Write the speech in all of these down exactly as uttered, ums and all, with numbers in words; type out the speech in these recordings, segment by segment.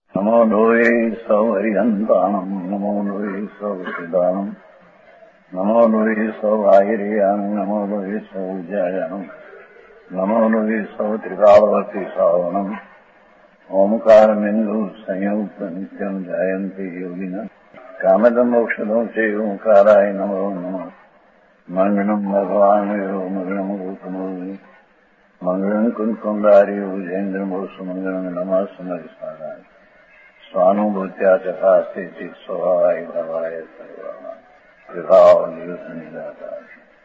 નમો લોહે સૌ હરિહંતાણમ નમો લોહે સૌ સિદ્ધાણમ નમો લોહે સૌ આયર્યાન નમો લોહે સૌ જયાનમ નમો લોહે સૌ ત્રિકાળવતી સાવનમ ઓમકારમિંદુ સંયુક્ત નિત્યમ જાયંતી યોગિના કામદમ મોક્ષદો છે ઓંકારાય નમો નમઃ મંગળમ ભગવાન મંગળમ ગૌતમો મંગળમ કુંકુંડાર્યો જૈન્દ્રમોષ મંગળમ નમઃ સમરિસ્મરાય સ્વાનુભૂત્યા ચકાસ્તે ચિત સ્વભાવાય ભવાય સર્વમાં વિભાવ નિદાતા.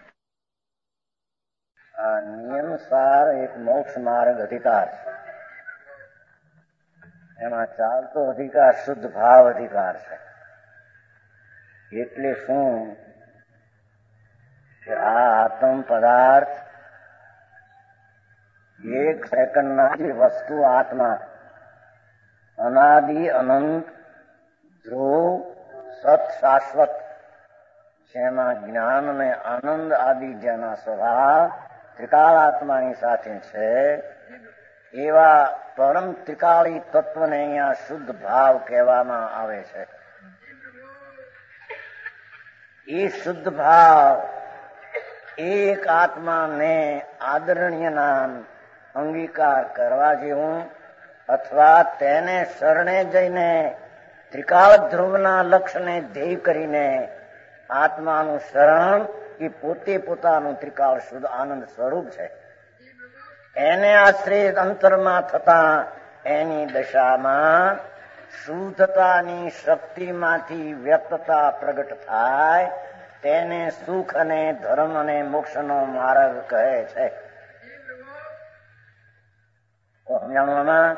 આ નિયમસાર એક મોક્ષ માર્ગ અધિકાર છે. એમાં ચાલતો અધિકાર શુદ્ધ ભાવ અધિકાર છે. એટલે શું કે આ આત્મ પદાર્થ એક સેકન્ડના જે વસ્તુ આત્મા અનાદિ અનંત ધ્રુવ સત શાશ્વત જેમાં જ્ઞાન અને આનંદ આદિ જેના સ્વભાવ ત્રિકાળ આત્માની સાથે છે એવા પરમ ત્રિકાળી તત્વને અહીંયા શુદ્ધ ભાવ કહેવામાં આવે છે. એ શુદ્ધ ભાવ એક આત્માને આદરણીય નામ અંગીકાર કરવા જેવું અથવા તેને શરણે જઈને ત્રિકાળ ધ્રુવના લક્ષ્યને ધ્યેય કરીને આત્માનું શરણ એ પોતે પોતાનું ત્રિકાળ શુદ્ધ આનંદ સ્વરૂપ છે. એને આશ્રિત અંતરમાં થતા એની દશામાં શુદ્ધતાની શક્તિમાંથી વ્યક્તતા પ્રગટ થાય તેને સુખ અને ધર્મ અને મોક્ષનો માર્ગ કહે છે. સમજાણવામાં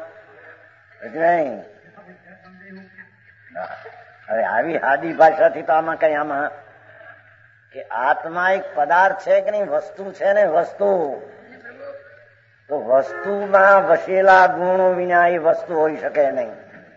હવે આવી સાદી ભાષાથી તો આમાં કઈ આમાં કે આત્મા એક પદાર્થ છે કે નહીં, વસ્તુ છે ને વસ્તુ, તો વસ્તુમાં વસેલા ગુણો વિના એ વસ્તુ હોઈ શકે નહીં.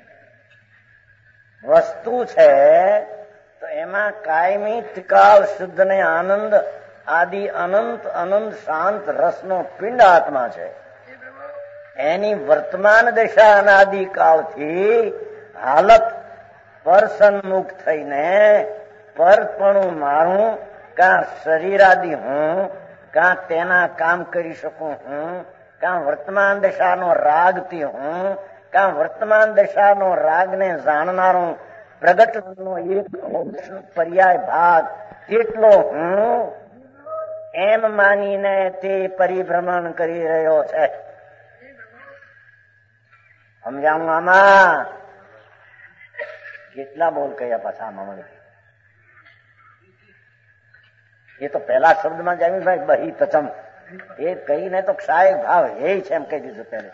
વસ્તુ છે તો એમાં કાયમી ત્રિકાળ શુદ્ધ ને આનંદ આદિ અનંત અનંત શાંત રસનો પિંડ આત્મા છે. એની વર્તમાન દશા અનાદિ કાળથી હાલત પર સન્મુખ થઈને પરપણું મારું કાં શરીરાદિ હું કાં તેના કામ કરી શકું હું કાં વર્તમાન દશાનો રાગથી હું કાં વર્તમાન દશાનો રાગને જાણનારું પ્રગટનો એક પર્યાય ભાગ એટલો હું એમ માનીને તે પરિભ્રમણ કરી રહ્યો છે. સમજાણું આમાં કેટલા બોલ કયા પાછા આમાં એ તો પહેલા શબ્દમાં જામ્યું ભાઈ બહી તચમ એ કહીને તો ક્ષાય ભાવ એ છે એમ કહી દીધું પહેલે.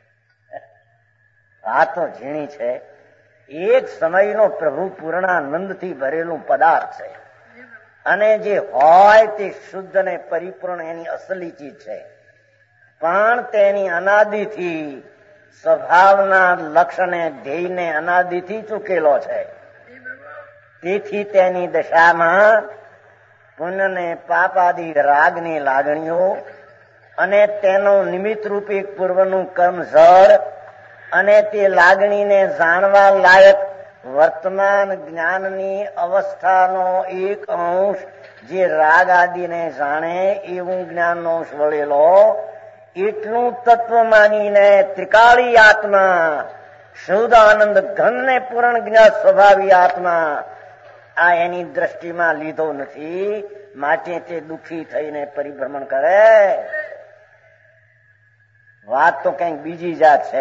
આ તો ઝીણી છે. એક સમયનો પ્રભુ પૂર્ણાનંદથી ભરેલું પદાર્થ છે અને જે હોય તે શુદ્ધ અને પરિપૂર્ણ એની અસલી ચીજ છે, પણ તેની અનાદિથી સ્વભાવના લક્ષણે ધ્યેયને અનાદિથી ચૂકેલો છે. તેથી તેની દશામાં પુણ્ય ને પાપ આદિ રાગની લાગણીઓ અને તેનો નિમિત્ત રૂપી પૂર્વનું કર્મ જળ અને તે લાગણીને જાણવા લાયક વર્તમાન જ્ઞાનની અવસ્થાનો એક અંશ જે રાગ આદિને જાણે એવું જ્ઞાનનો અંશ વળેલો એટલું તત્વ માનીને ત્રિકાળી આત્મા શુદ્ધ આનંદ ઘન ને પૂર્ણ જ્ઞાત સ્વભાવી આત્મા આ એની દ્રષ્ટિમાં લીધો નથી, માટે તે દુઃખી થઈને પરિભ્રમણ કરે. વાત તો કંઈક બીજી જાત છે.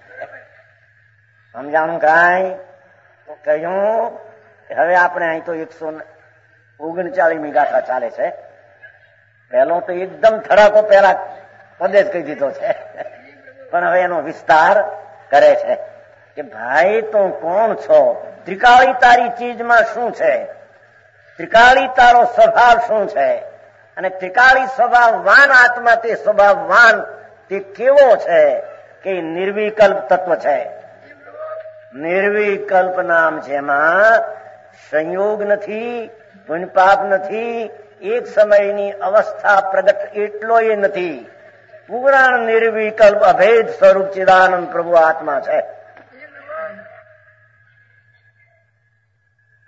સમજાણું કાંઈ તો કહ્યું. હવે આપણે અહીં તો એકસો ઓગણચાળીમી ગાથા ચાલે છે. પહેલો તો એકદમ થડાકો પહેલા પદે જ કહી દીધો છે, પણ હવે એનો વિસ્તાર કરે છે કે ભાઈ તું કોણ છો, ત્રિકાળી તારી ચીજમાં શું છે, ત્રિકાળી તારો સ્વભાવ શું છે, અને ત્રિકાળી સ્વભાવવાન આત્મા તે સ્વભાવવાન તે કેવો છે કે નિર્વિકલ્પ તત્વ છે. નિર્વિકલ્પ નામ જેમાં સંયોગ નથી, પુણ્યપાપ નથી, એક સમયની અવસ્થા પ્રગટ એટલો એ નથી, પૂર્ણ નિર્વિકલ્પ અભેદ સ્વરૂપ ચિદાનંદ પ્રભુ આત્મા છે.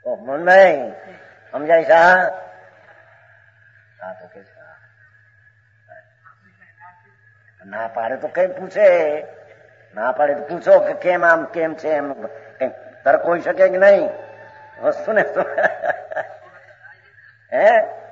ઓ મોહનભાઈ સમજાય સા? હા તો કે ના પાડે તો કઈ પૂછે, ના પાડે તો પૂછો કે કેમ આમ કેમ છે, એમ કઈ તર્ક હોઈ શકે કે નહીં વસ્તુ ને. હે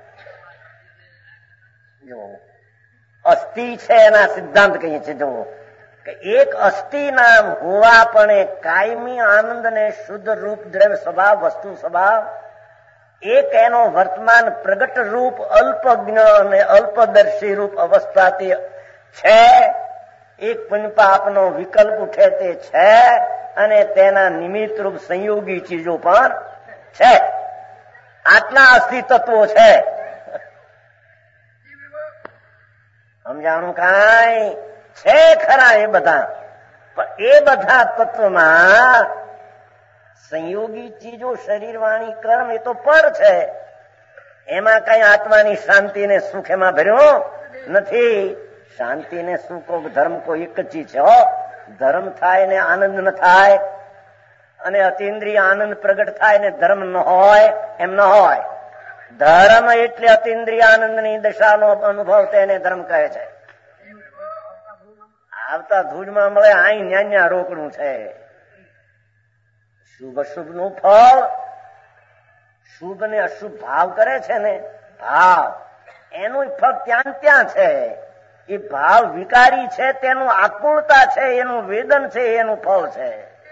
જો અસ્થિ છે એના સિદ્ધાંત કહીએ છીએ. જો કે એક અસ્થિ નામ હોવા પણ કાયમી આનંદ ને શુદ્ધ રૂપ દ્રવ્ય સ્વભાવ વસ્તુ સ્વભાવ, એક એનો વર્તમાન પ્રગટ રૂપ અલ્પજ્ઞ અને અલ્પદર્શી રૂપ અવસ્થાથી છે, એક પુણ્યપાપનો વિકલ્પ ઉઠે તે છે, અને તેના નિમિત્ત રૂપ સંયોગી ચીજો પણ છે. આટલા અસ્થિ તત્વો છે. સમજાણું? કાંઈ છે ખરા એ બધા, પણ એ બધા તત્વમાં સંયોગી ચીજો શરીર વાણી કર્મ એ તો પર છે. એમાં કઈ આત્માની શાંતિ ને સુખ એમાં ભર્યો નથી. શાંતિ ને સુખ ધર્મ કોઈ એક જ ચીજ છે. હો ધર્મ થાય ને આનંદ ન થાય, અને અતિન્દ્રિય આનંદ પ્રગટ થાય ને ધર્મ ન હોય એમ ન હોય. ધર્મ એટલે અતિન્દ્રિય આનંદની દશાનો અનુભવ તેને ધર્મ કહે છે. આવતા ધૂળમાં મળે આઈ ન્યા રોકડું છે. શુભ અશુભ નું ફળ, શુભ ને અશુભ ભાવ કરે છે ને ભાવ, એનું ફળ ત્યાં ત્યાં છે. એ ભાવ વિકારી છે, તેનું આકુળતા છે, એનું વેદન છે, એનું ફળ છે.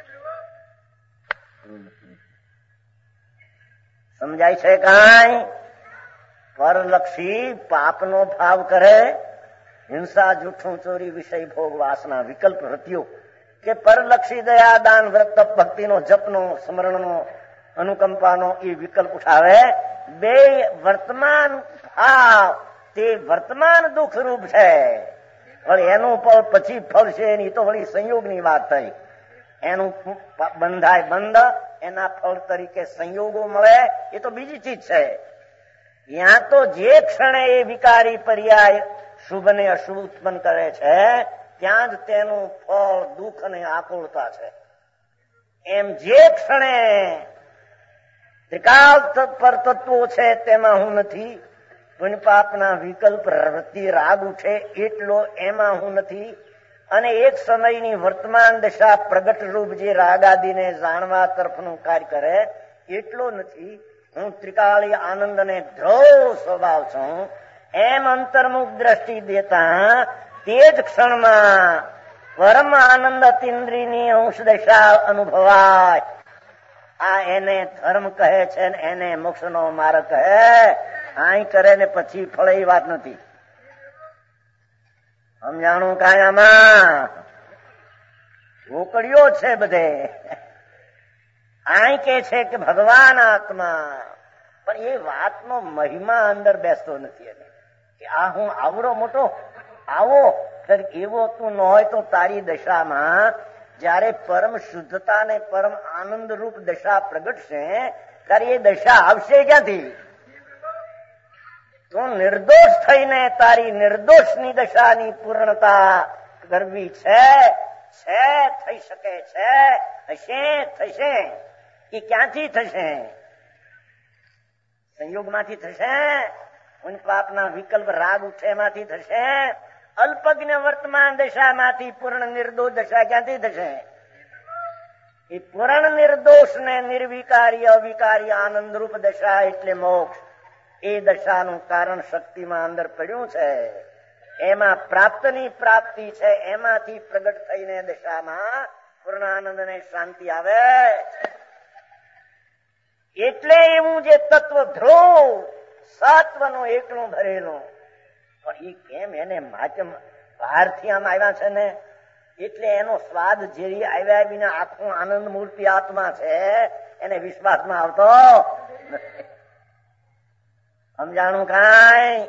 સમજાય છે? કાંઈ પરલક્ષી પાપનો ભાવ કરે, હિંસા જૂઠું ચોરી વિષય ભોગ વાસના વિકલ્પ રત્યો, કે પરલક્ષી દયા દાન વ્રત ભક્તિનો જપનો સ્મરણનો અનુકંપાનો એ વિકલ્પ ઉઠાવે. બે વર્તમાન ભાવ તે વર્તમાન દુઃખ રૂપ છે. વળી એનું ફળ પછી ફળ છે એની તો વળી સંયોગની વાત થઈ. એનું બંધાય બંધ, એના ફળ તરીકે સંયોગો મળે એ તો બીજી ચીજ છે. ત્યાં તો જે ક્ષણે એ વિકારી પર્યાય શુભ ને અશુભ ઉત્પન્ન કરે છે, ત્યાં જ તેનું ફળ દુઃખ અને આકુળતા છે. એમ જે ક્ષણે ત્રિકાળ પર તત્વો છે તેમાં હું નથી, પુણ્ય પાપના વિકલ્પ વૃત્તિ રાગ ઉઠે એટલો એમાં હું નથી, અને એક સમયની વર્તમાન દશા પ્રગટ રૂપ જે રાગાદીને જાણવા તરફનું કાર્ય કરે એટલો નથી. હું ત્રિકાળી આનંદ અને ધ્રુવ સ્વભાવ છું. એમ અંતર્મુખ દ્રષ્ટિ દેતા તે જ ક્ષણમાં પરમ આનંદ અતિન્દ્રિયની અંશ દશા અનુભવાય. આ એને ધર્મ કહે છે, એને મોક્ષનો માર્ગ કહે. આઈ કરે ને પછી ફળે એ વાત નથી. સમજાણું? કાંઈ આમાં રોકડીઓ છે બધે. આઈ કે છે કે ભગવાન આત્મા, પણ એ વાતનો મહિમા અંદર બેસતો નથી. કે આ હું આવડો મોટો આવો એવો તું ન હોય તો તારી દશામાં જયારે પરમ શુદ્ધતા ને પરમ આનંદ રૂપ દશા પ્રગટશે ત્યારે એ દશા આવશે ક્યાંથી? તું નિર્દોષ થઈને તારી નિર્દોષની દશાની પૂર્ણતા કરવી છે. છે થઈ શકે છે, હશે થશે. એ ક્યાંથી થશે? સંયોગમાંથી થશે, પાપના વિકલ્પ રાગ ઉઠે એમાંથી થશે, અલ્પજ્ઞ વર્તમાન દશામાંથી પૂર્ણ નિર્દોષ દશા ક્યાંથી થશે? એ પૂર્ણ નિર્દોષ ને નિર્વિકારી અવિકારી આનંદરૂપ દશા એટલે મોક્ષ. એ દશાનું કારણ શક્તિમાં અંદર પડ્યું છે. એમાં પ્રાપ્તની પ્રાપ્તિ છે. એમાંથી પ્રગટ થઈને દશામાં પૂર્ણ આનંદ ને શાંતિ આવે. એટલે એવું જે તત્વ ધ્રુવ સત્વનું એકલું ભરેલું, પણ એ કેમ એને માચમ બહારથી આમ આવ્યા છે ને, એટલે એનો સ્વાદ ઝેરી આવ્યા વિના આખું આનંદ મૂર્તિ આત્મા છે, એને વિશ્વાસમાં આવતો નથી. સમજાણું? કાંઈ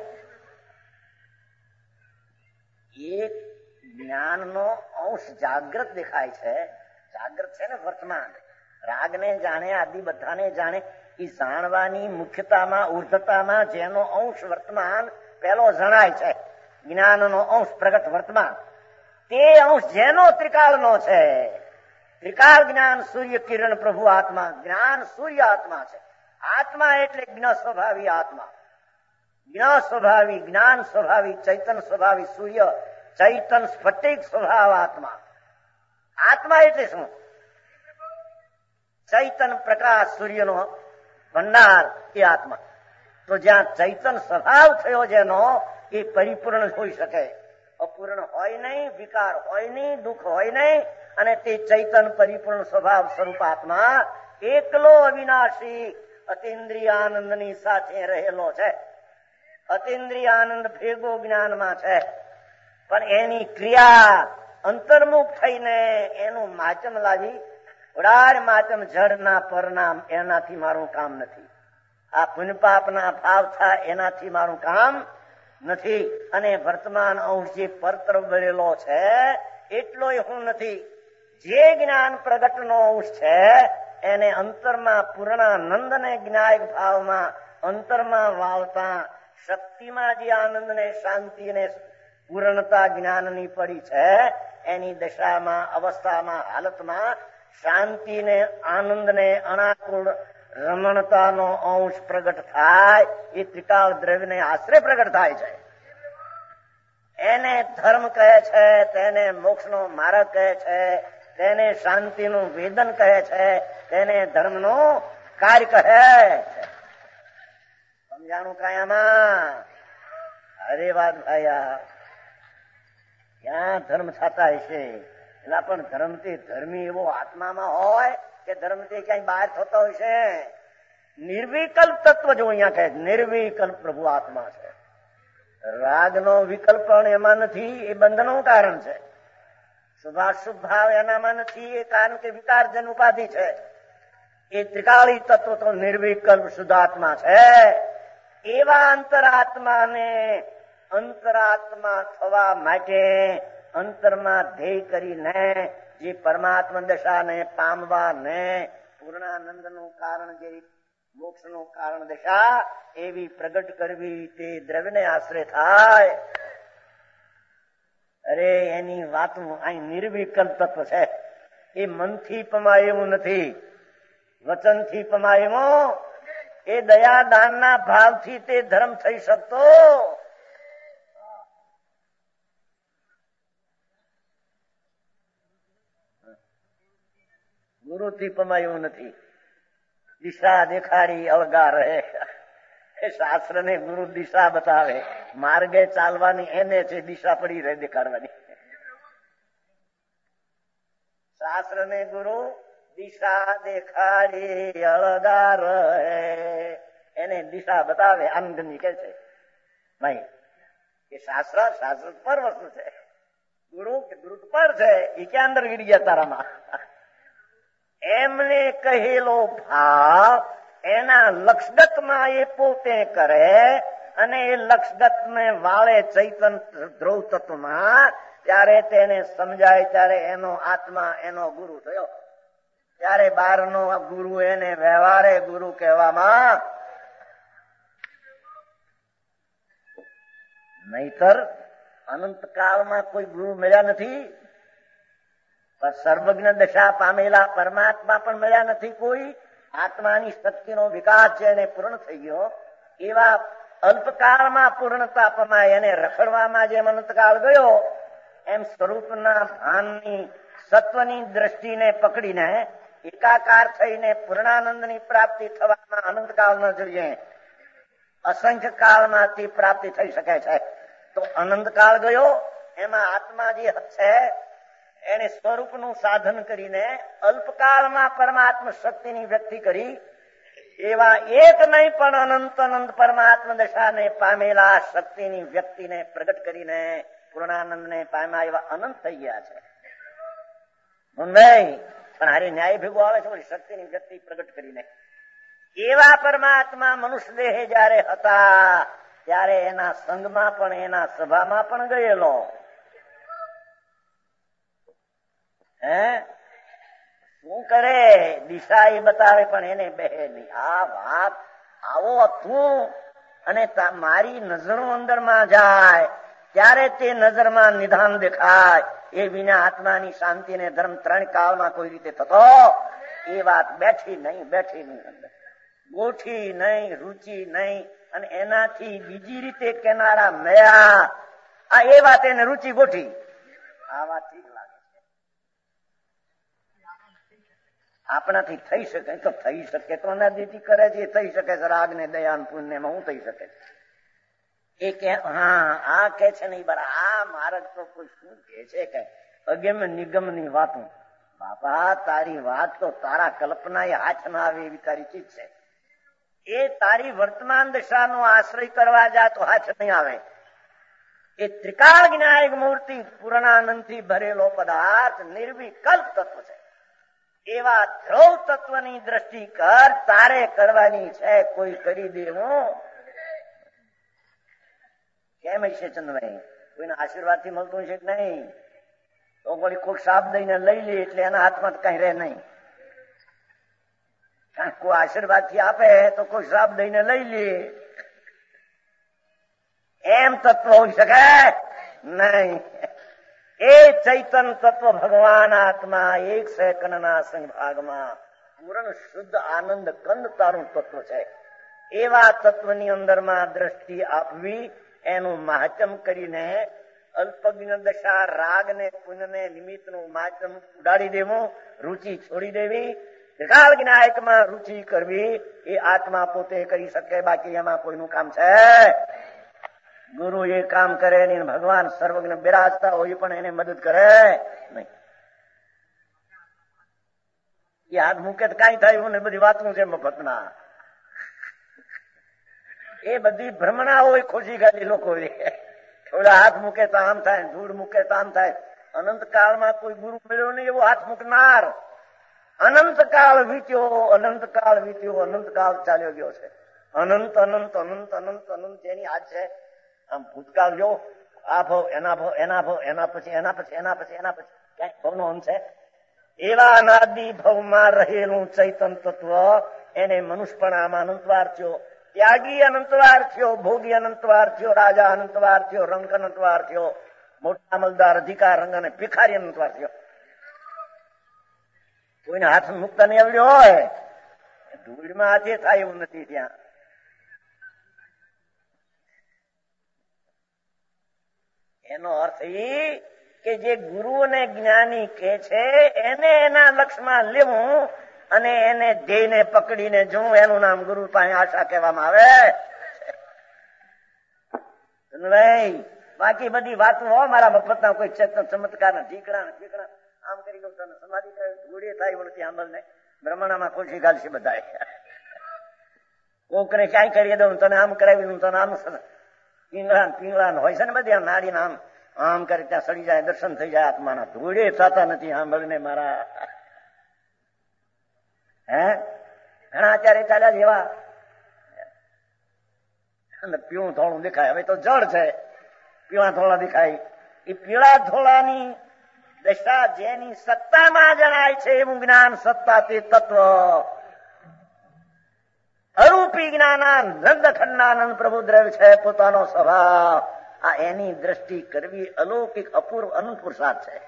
એક જ્ઞાનનો અંશ જાગ્રત દેખાય છે. જાગ્રત છે ને વર્તમાન. રાગને જાણે, આદિ બધાને જાણે. એ જાણવાની મુખ્યતામાં ઉર્ધતામાં જેનો અંશ વર્તમાન પેલો જણાય છે, જ્ઞાનનો અંશ પ્રગટ વર્તમાન, તે અંશ જેનો ત્રિકાળનો છે ત્રિકાળ જ્ઞાન સૂર્ય કિરણ પ્રભુ આત્મા, જ્ઞાન સૂર્ય આત્મા છે. આત્મા એટલે જ્ઞ સ્વભાવી આત્મા, જ્ઞ સ્વભાવી, જ્ઞાન સ્વભાવી, ચૈતન સ્વભાવી સૂર્ય, ચૈતન સ્ફટિક સ્વભાવ આત્મા. આત્મા એટલે શું? ચૈતન પ્રકાશ સૂર્યનો ભંડાર એ આત્મા. તો જ્યાં ચૈતન સ્વભાવ થયો જેનો એ પરિપૂર્ણ હોઈ શકે, અપૂર્ણ હોય નહીં, વિકાર હોય નહીં, દુઃખ હોય નહીં, અને તે ચૈતન પરિપૂર્ણ સ્વભાવ સ્વરૂપ આત્મા એકલો અવિનાશી અતિન્દ્રિય આનંદની સાથે રહેલો છે. અતિન્દ્રિય આનંદ ભેગો જ્ઞાનમાં છે, પણ એની ક્રિયા અંતર્મુખ થઈને એનું માચમ લાવી, ઉડાડ માચમ જળના પરનામ, એનાથી મારું કામ નથી. આ પુણ્યપાપના ભાવ થાય એનાથી મારું કામ નથી. અને વર્તમાન અંશ જે પરતર બનેલો છે એટલો હું નથી. જે જ્ઞાન પ્રગટનો અંશ છે એને અંતરમાં પૂર્ણાનંદ ને જ્ઞાયક ભાવમાં અંતરમાં વાવતા શક્તિમાં જે આનંદ ને શાંતિ ને પૂર્ણતા જ્ઞાનની પડી છે એની દશામાં, અવસ્થામાં, હાલતમાં શાંતિ ને આનંદ ને અનાકુળ રમણતાનો અંશ પ્રગટ થાય. એ ત્રિકાળ દ્રવ્યને આશ્રય પ્રગટ થાય છે. એને ધર્મ કહે છે, તેને મોક્ષનો માર્ગ કહે છે, તેને શાંતિનું વેદન કહે છે, તેને ધર્મનું કાર્ય કહે છે. સમજાણું કાયામાં? અરે વાત ભાઈ, ક્યાં ધર્મ થતા હશે? એલા પણ ધર્મથી ધર્મી એવો આત્મામાં હોય કે ધર્મથી ક્યાંય બહાર થતો હોય છે? નિર્વિકલ્પ તત્વ જો અહીંયા કહે, નિર્વિકલ્પ પ્રભુ આત્મા છે. રાગનો વિકલ્પ પણ એમાં નથી, એ બંધનું કારણ છે. શુભાશુભ ભાવ એનામાં નથી, એ કારણ કે વિકારજન ઉપાધિ છે. એ ત્રિકાળી તત્વ તો નિર્વિકલ્પ શુદ્ધાત્મા છે. એવા અંતરાત્માને અંતરાત્મા થવા માટે અંતરમાં ધ્યેય કરીને જે પરમાત્મા દશાને પામવાને પૂર્ણાનંદનું કારણ, જે મોક્ષનું કારણ દશા એવી પ્રગટ કરવી, તે દ્રવ્યને આશ્રય થાય. અરે એની વાતો અહીં નિર્વિકલ્પ તત્વ છે. એ મનથી પમાય એવું નથી, વચનથી પમાય એવું. એ દયા દાનના ભાવથી તે ધર્મ થઈ શકતો. ગુરુથી પમાય એવું નથી. દિશા દેખાડી અળગા રહે. એ શાસ્ત્ર ને ગુરુ દિશા બતાવે, માર્ગે ચાલવાની એને છે, દિશા પડી રહે દેખાડવાની. શાસ્ત્ર ને ગુરુ દિશા દેખાડી અળગા રહે, એને દિશા બતાવે. આનંદની કે છે ભાઈ કે શાસ્ત્ર શાસ્ત્ર પર વસ્તુ છે, ગુરુ ગુરુ પર છે. એ ક્યાં અંદર ગીરી ગયા તારામાં? એમને કહેલો ભાવ એના લક્ષગતમાં એ પોતે કરે, અને એ લક્ષગત ને વાળે ચૈતન ધ્રુવ તત્વમાં, ત્યારે તેને સમજાય, ત્યારે એનો આત્મા એનો ગુરુ થયો. ત્યારે બહારનો ગુરુ એને વ્યવહારે ગુરુ કહેવામાં. નહીતર અનંતકાળમાં કોઈ ગુરુ મળ્યા નથી. સર્વજ્ઞ દશા પામેલા પરમાત્મા પણ મળ્યા નથી કોઈ. આત્માની શક્તિનો વિકાસ છે એને પૂર્ણ થઈ ગયો. એવા અલ્પકાળમાં પૂર્ણતા પમાય એને રખડવામાં જેમ અનંતકાળ ગયો, એમ સ્વરૂપના ભાનની સત્વની દ્રષ્ટિને પકડીને એકાકાર થઈને પૂર્ણાનંદની પ્રાપ્તિ થવામાં અનંતકાળ ન જોઈએ. અસંખ્ય કાળમાં તે પ્રાપ્તિ થઈ શકે છે. તો અનંતકાળ ગયો, એમાં આત્મા જે છે એને સ્વરૂપનું સાધન કરીને અલ્પકાળમાં પરમાત્મા શક્તિની વ્યક્તિ કરી. એવા એક નહીં પણ અનંત અનંત પરમાત્મા દશાને પામેલા શક્તિની વ્યક્તિને પ્રગટ કરીને પૂર્ણાનંદને પામ્યા એવા અનંત થઈ ગયા છે. નહીં પણ હારે ન્યાય ભેગો આવે છે શક્તિની વ્યક્તિ પ્રગટ કરીને. એવા પરમાત્મા મનુષ્ય દેહે જયારે હતા ત્યારે એના સંગમાં પણ, એના સભામાં પણ ગયેલો. હે શું કરે? દિશા એ બતાવે પણ એને બેહે નહીં. આ વાત આવો તું અને મારી નજરો અંદરમાં જાય ત્યારે તે નજરમાં નિધાન દેખાય. એ વિના આત્માની શાંતિ ને ધર્મ ત્રણ કાળમાં કોઈ રીતે થતો એ વાત બેઠી નહીં, બેઠી નહીં, અંદર ગોઠી નહીં, રુચિ નહીં, અને એનાથી બીજી રીતે કેનારા મળ્યા. આ એ વાત એને રુચિ ગોઠી. આ વાત ઠીક લાગે છે. આપણાથી થઈ શકે તો થઈ શકે તો અનાદિથી કરે છે, થઈ શકે છે. રાગ ને દયાન પુણ્યમાં હું થઈ શકે છે. એ કે હા આ કે છે નહીં બરા આ મારક તો કોઈ શું કે છે કે અગમ નિગમ ની વાતો. બાપા તારી વાત તો તારા કલ્પના એ હાથ ના આવે એવી તારી ચીજ છે. એ તારી વર્તમાન દશાનો આશ્રય કરવા જા તો હાથ નહીં આવે. એ ત્રિકાળ જ્ઞાયક મૂર્તિ પૂર્ણાનંદ થી ભરેલો પદાર્થ નિર્વિકલ્પ તત્વ છે. એવા ધ્રુવ તત્વની દ્રષ્ટિ કર, તારે કરવાની છે. કોઈ કરી દેવું કેમ હશે ચંદ્રભાઈ? કોઈના આશીર્વાદ થી મળતું છે કે નહીં? તો કોઈ કોઈક સાપ દઈને લઈ લે એટલે એના હાથમાં કઈ રહે નહીં. કોઈ આશીર્વાદ થી આપે તો કોઈ શ્રાપ દઈને લઈ લે. એમ તત્વ હોઈ શકે નહીં. એ ચૈતન તત્વ ભગવાન આત્મા એક સેકન્ડના સંભાગમાં પૂર્ણ શુદ્ધ આનંદ કંદ તારું તત્વ છે. એવા તત્વની અંદરમાં દ્રષ્ટિ આપવી, એનું મહાત્મ કરીને અલ્પજ્ઞ દશા રાગ ને પુણ્ય ને નિમિત્ત નું મહાત્મ ઉડાડી દેવું, રુચિ છોડી દેવી. ત્રિકાળ જ્ઞાયકમાં રુચિ કરવી એ આત્મા પોતે કરી શકે, બાકી એમાં કોઈનું કામ છે? ગુરુ એ કામ કરે નહીં, ભગવાન સર્વજ્ઞ બિરાજતા હોય પણ એને મદદ કરે નહીં. એ હાથ મૂકે તો કઈ થાય ને બધી વાતું છે મફતના. એ બધી ભ્રમણા હોય, ખુશી ગાડી લોકો. થોડા હાથ મૂકે તો આમ થાય, ધૂળ મૂકે તો આમ થાય. અનંત કાળમાં કોઈ ગુરુ મળ્યો નહીં એવો હાથ મૂકનાર. અનંત કાળ વીત્યો, અનંત કાળ વીત્યો, અનંત કાળ ચાલ્યો ગયો છે. અનંત અનંત અનંત અનંત અનંત જેની આજ છે. આમ ભૂતકાળ જો આ ભવ, એના ભવ, એના ભવ, એના પછી એના પછી એના પછી એના પછી ક્યાંક ભવનો અંત છે? એવા અનાદિ ભવમાં રહેલું ચૈતન તત્વ એને મનુષ્યપણામાં અનંતવાર થયો, ત્યાગી અનંતવાર થયો, ભોગી અનંતવાર થયો, રાજા અનંતવાર થયો, રંગ અનંતવાર થયો, મોટા અમલદાર અધિકાર રંગ અને ભિખારી અનંતવાર થયો. કોઈને હાથ મુકતા નહીં આવડ્યો હોય, ધૂળમાં હાથે થાય એવું નથી. ત્યાં એનો અર્થ એ કે જે ગુરુ અને જ્ઞાની કે છે એને એના લક્ષ્યમાં લેવું અને એને ધ્યેયને પકડીને જોવું, એનું નામ ગુરુ પાસે આશા કહેવામાં આવે. બાકી બધી વાતો હો મારા મફતના કોઈ ચેતન ચમત્કાર ના ઢીકડા ને ઠીકડા આમ કરી દઉં તને સમાધિ ધૂળે થાય એવું નથી. આંબલ ને બ્રહ્મણામાં ખુશી ગાલશે બધા. કોકને ક્યાંય કરી દઉં, તને આમ કરાવી દઉં, તને આમ પીંગળા પીંગળા હોય છે ને બધી આમ નાડી આમ આમ કરી ત્યાં સડી જાય, દર્શન થઈ જાય આત્માના. ધૂળે થતા નથી આંબળને મારા. હે ઘણા આચાર્ય ચાલ્યા જેવા પીળું થોડું દેખાય. હવે તો જળ છે, પીળા થોડા દેખાય. એ પીળા થોડાની દશા જેની સત્તામાં જણાય છે એવું જ્ઞાન સત્તા તે તત્વ અરૂપી જ્ઞાનાનંદ ખંડાનંદ પ્રભુ દ્રવ્ય છે, પોતાનો સ્વભાવ. આ એની દ્રષ્ટિ કરવી અલૌકિક અપૂર્વ અનંત પુરુષાર્થ છે.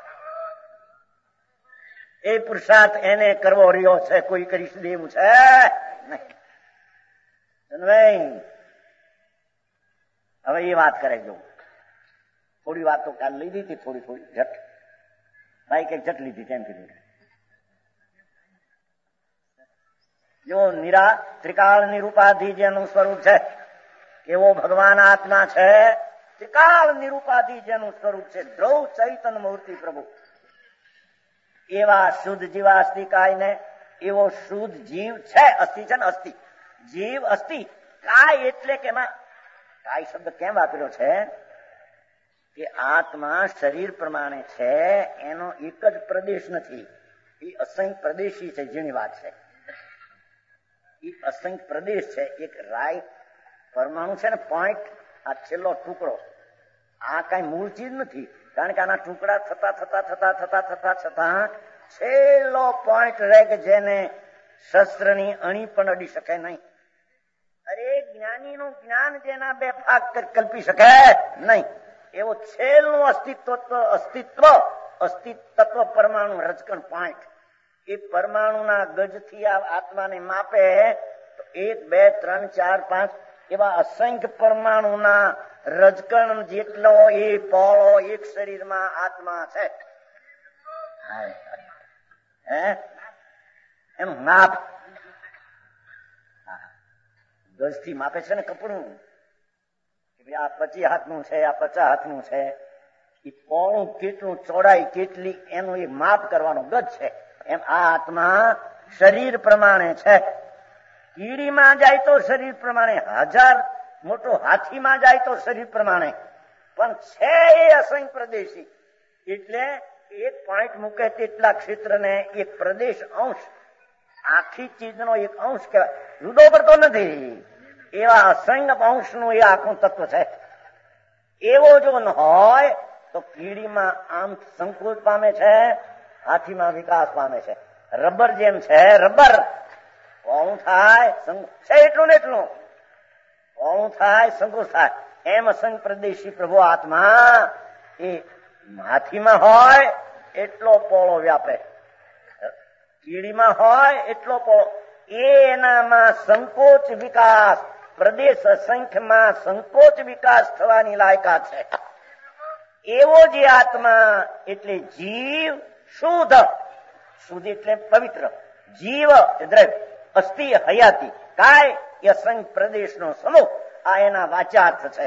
એ પુરુષાર્થ એને કરવો રહ્યો છે, કોઈ કરી દેવું છે નહીં. હવે એ વાત કરે જો થોડી વાત તો કાલ લીધી હતી, થોડી થોડી જટ ભાઈ કઈક જટ લીધી તેમ કીધું. જો નિરા ત્રિકાળ નિરૂપાધિ જેનું સ્વરૂપ છે, એવો ભગવાન આત્મા છે. ત્રિકાળ નિરૂપાધિ જેનું સ્વરૂપ છે, ધ્રુવ ચૈતન મૂર્તિ પ્રભુ. એવા શુદ્ધ જીવાસ્તિ કાય ને એવો શુદ્ધ જીવ છે. અસ્થિ છે ને, અસ્થિ જીવ અસ્થિ કાય એટલે કે એમાં કાય શબ્દ કેમ વાપર્યો છે કે આત્મા શરીર પ્રમાણે છે, એનો એક જ પ્રદેશ નથી. એ અસંખ્ય પ્રદેશી છે. જેની વાત છે એ અસંખ્ય પ્રદેશ છે. એક રાય પરમાણુ છે ને, પોઈન્ટ, આ છેલ્લો ટુકડો, આ કઈ મૂળ ચીજ નથી. કારણ કે આના ટુકડા થતા થતા થતા થતા થતા છતાં છેલ્લો પોઈન્ટ રહે કે જેને શસ્ત્રની અણી પણ અડી શકે નહીં. અરે જ્ઞાની નું જ્ઞાન જેના બે ભાગ કલ્પી શકે નહીં. એવું છેલ્લું અસ્તિત્વ અસ્તિત્વ અસ્તિત્વ પરમાણુ રજકણ પોઈન્ટ. એ પરમાણુના ગજથી આ આત્માને માપે તો એક બે ત્રણ ચાર પાંચ એવા અસંખ્ય પરમાણુના રજકણ જેટલો એ પોળો એક શરીરમાં આત્મા છે. હે એનું માપ ગજથી માપે છે ને કપડું. આ પચીસ હાથનું છે, આ પચાસ હાથનું છે. એ પોણું કેટલું, ચોડાઈ કેટલી, એનું એ માપ કરવાનો ગજ છે. એમ આ આત્મા શરીર પ્રમાણે છે. કીડીમાં જાય તો શરીર પ્રમાણે, હજાર મોટો હાથીમાં જાય તો શરીર પ્રમાણે, પણ છે એ અસંખ્ય પ્રદેશી. એટલે એક પોઈન્ટ મૂકે તેટલા ક્ષેત્રને એક પ્રદેશ અંશ, આખી ચીજનો એક અંશ કહેવાય. જુદો પડતો નથી. એવા અસંખ્ય અંશનું એ આખું તત્વ છે. એવો જો ન હોય તો કીડીમાં આમ સંકોચ પામે છે, હાથીમાં વિકાસ પામે છે. રબર જેમ છે, રબર પોણું થાય છે એટલું ને એટલું, પોણું થાય સંકોચ થાય. એમ અસંખ્ય પ્રદેશી પ્રભુ આત્મા એ હાથીમાં હોય એટલો પોળો વ્યાપે, કીડીમાં હોય એટલો પોળો. એ એનામાં સંકોચ વિકાસ, પ્રદેશ અસંખ્યમાં સંકોચ વિકાસ થવાની લાયકાત છે. એવો જે આત્મા એટલે જીવ શુદ્ધ, શુદ્ધ એટલે પવિત્ર, જીવ દ્રવ્ય, અસ્થિ હયાતી, કાય એ અસંખ્ય પ્રદેશનો સમૂહ. આ એના વાચ્યાર્થ છે.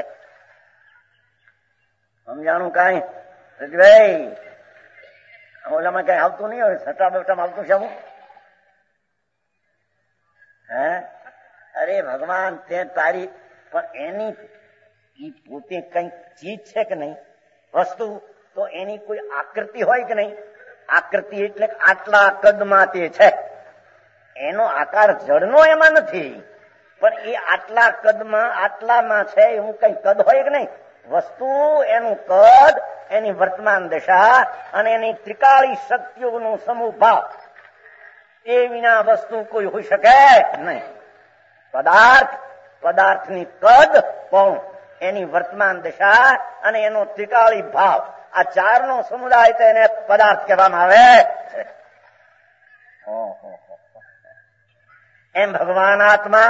સમજાણું કાંઈ ભાઈ? ઓલામાં કઈ આવતું નહીં હોય, છઠ્ઠા બેઠામાં આવતું છે હું? હે અરે ભગવાન, તે તારી પણ એની ઈ પોતે કઈ ચીજ છે કે નહીં, વસ્તુ, તો એની કોઈ આકૃતિ હોય કે નહીં? આકૃતિ એટલે આટલા કદમાં તે છે, એનો આકાર જળનો એમાં નથી, પણ એ આટલા કદમાં આટલામાં છે એવું કઈ કદ હોય કે નહીં? વસ્તુ એનું કદ, એની વર્તમાન દશા અને એની ત્રિકાળી શક્તિઓનો સમૂહ ભાવ, એ વિના વસ્તુ કોઈ હોઈ શકે નહીં. પદાર્થ, પદાર્થની કદ પણ એની વર્તમાન દશા અને એનો ત્રિકાળી ભાવ, આ ચારનો સમુદાય તો એને પદાર્થ કહેવામાં આવે છે. એમ ભગવાન આત્મા,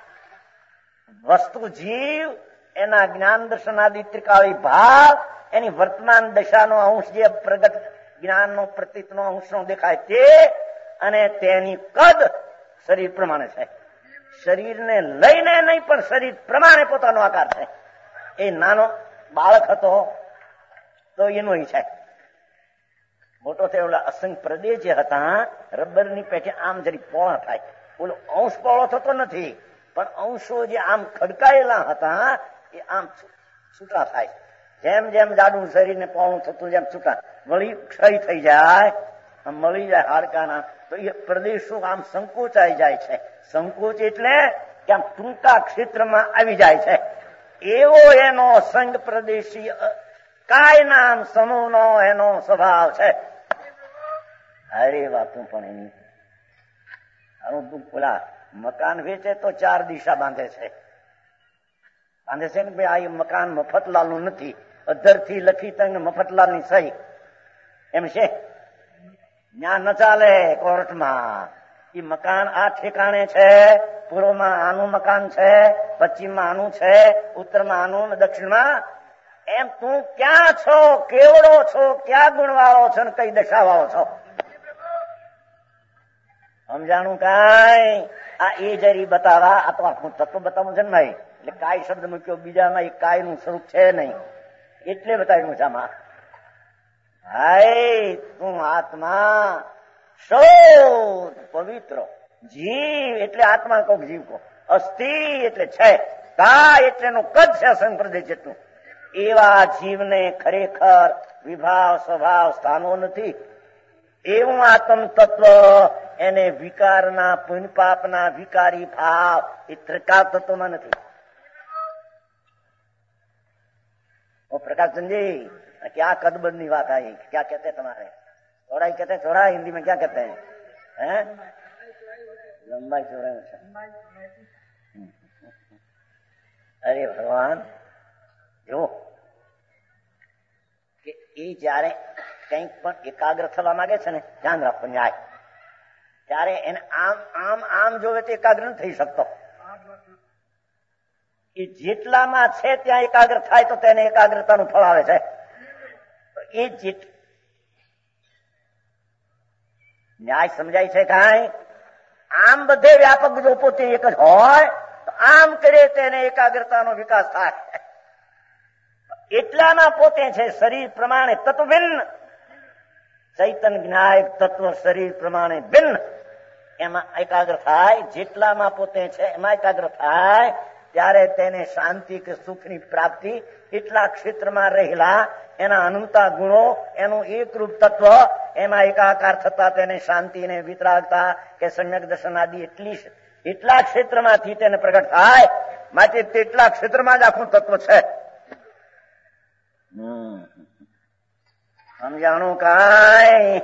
વસ્તુ જીવ, એના જ્ઞાન દર્શનાદિ ત્રિકાળી ભાવ, એની વર્તમાન દશાનો અંશ જે પ્રગટ જ્ઞાનનો પ્રતીતનો અંશનો દેખાય તે, અને તેની કદ શરીર પ્રમાણે છે. શરીરને લઈને નહીં પણ શરીર પ્રમાણે પોતાનો આકાર છે. એ નાનો બાળક હતો તો એનો છે, મોટો થયો અસંખ્ય પ્રદેશ જે હતા, રબરની પેઠે આમ જરી પોળા થાય. બોલો અંશ પોળો થતો નથી, પણ અંશો જે આમ ખડકાયેલા હતા એ આમ છૂટા થાય. જેમ જેમ જાડું શરીરને પોળું થતું જેમ છૂટા, વળી ક્ષય થઈ જાય, મળી જાય હાડકાના, તો એ પ્રદેશો આમ સંકોચાઈ જાય છે. સંકોચ એટલે કે આમ ટૂંકા ક્ષેત્રમાં આવી જાય છે. એવો એનો સંગ પ્રદેશી કાય નામ સમૂહનો એનો સ્વભાવ છે. અરે વાતું પણ એની આનું તું પેલા મકાન વેચે તો ચાર દિશા બાંધે છે, બાંધે છે ને ભાઈ આ મકાન મફતલાલ નું નથી, અધરથી લખી તને મફતલાલ ની સહી, એમ છે. ત્યાં ન ચાલે કોર્ટમાં. એ મકાન આ ઠેકાણે છે, પૂર્વમાં આનું મકાન છે, પશ્ચિમમાં આનું છે, ઉત્તરમાં આનું, દક્ષિણમાં. એમ તું ક્યાં છો, કેવડો છો, ક્યાં ગુણવાળો છો ને કઈ દશાવાળો છો? સમજાણું કાંઈ? આ એ જરી બતાવા, આ તો આખું તત્વ બતાવું છે ને ભાઈ, એટલે કાય શબ્દ મૂક્યો, બીજામાં એ કાય નું સ્વરૂપ છે નહીં, એટલે બતાવ્યું છે આમાં. હાય તું આત્મા શુદ્ધ પવિત્ર, જીવ એટલે આત્મા કોક જીવ કો, અસ્થિ એટલે છે, કાય એટલે એનું કદ છે અસંખ્ય પ્રદેશ જેટલું. એવા જીવને ખરેખર વિભાવ સ્વભાવ સ્થાનો નથી. એવું આત્મ તત્વ, એને વિકારના પુણ્ય પાપના વિકારી ભાવ એ ત્રિકાળ તત્વમાં નથી. प्रकाशचंद जी क्या कदबद की बात आई, क्या कहते हैं तुम्हारे? चौड़ाई कहते हैं, चौड़ा हिंदी में क्या कहते हैं? हैं? लंबाई चौड़ाई। अरे भगवान, जो એ જયારે કંઈક પણ એકાગ્ર થવા માંગે છે ને, ધ્યાન રાખો ન્યાય, ત્યારે એને આમ આમ આમ જોવે તો એકાગ્ર ન થઈ શકતો. એ જેટલામાં છે ત્યાં એકાગ્ર થાય તો તેને એકાગ્રતાનું ફળ આવે છે. એ જેટ ન્યાય સમજાય છે કાંઈ? આમ બધે વ્યાપક જો પોતે એક જ હોય તો આમ કરે તેને એકાગ્રતાનો વિકાસ થાય. એટલામાં પોતે છે શરીર પ્રમાણે તત્વ ભિન્ન, ચૈતન્ય જ્ઞાયક તત્વ શરીર પ્રમાણે ભિન્ન, એમાં એકાગ્ર થાય. જેટલામાં પોતે છે એમાં એકાગ્ર થાય ત્યારે તેને શાંતિ કે સુખની પ્રાપ્તિ એટલા ક્ષેત્રમાં રહેલા એના અનંતા ગુણો, એનું એકરૂપ તત્વ, એમાં એકાકાર થતા તેને શાંતિ ને વિતરાગતા કે સમ્યક દર્શન આદિ એટલી એટલા ક્ષેત્રમાંથી તેને પ્રગટ થાય. માટે તેટલા ક્ષેત્રમાં જ આખું તત્વ છે. સમજાણું કાંઈ?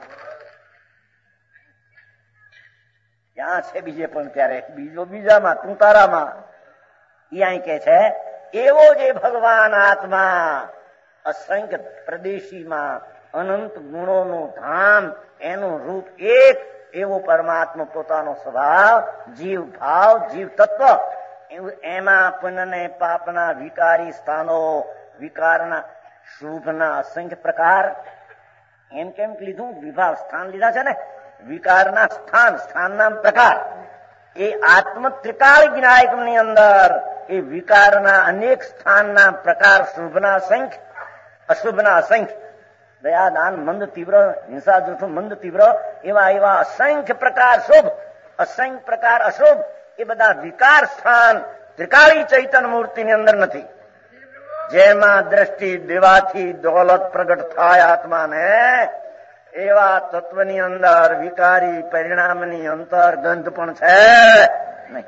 ક્યાં છે બીજે પણ ત્યારે બીજો બીજામાં તું તારામાં. એ અહીં કે છે એવો જે ભગવાન આત્મા અસંખ્ય પ્રદેશીમાં અનંત ગુણોનું ધામ, એનું રૂપ એક, એવો પરમાત્મા પોતાનો સ્વભાવ, જીવ ભાવ, જીવ તત્વ, એમાં પુણ્ય પાપના વિકારી સ્થાનો, વિકારના શુભના અસંખ્ય પ્રકાર. એમ કેમ લીધું? વિભાગ સ્થાન લીધા છે ને, વિકારના સ્થાન, સ્થાનના પ્રકાર. એ આત્મ ત્રિકાળ જ્ઞાયકની અંદર એ વિકારના અનેક સ્થાનના પ્રકાર, શુભના અસંખ્ય, અશુભના અસંખ્ય, દયા દાન મંદ તીવ્ર, હિંસા જૂઠું મંદ તીવ્ર, એવા એવા અસંખ્ય પ્રકાર શુભ, અસંખ્ય પ્રકાર અશુભ, એ બધા વિકાર સ્થાન ત્રિકાળી ચૈતન્ય મૂર્તિની અંદર નથી. જેમાં દ્રષ્ટિ દેવાથી દોલત પ્રગટ થાય આત્માને, એવા તત્વની અંદર વિકારી પરિણામની અંતર ગંધ પણ છે નહીં.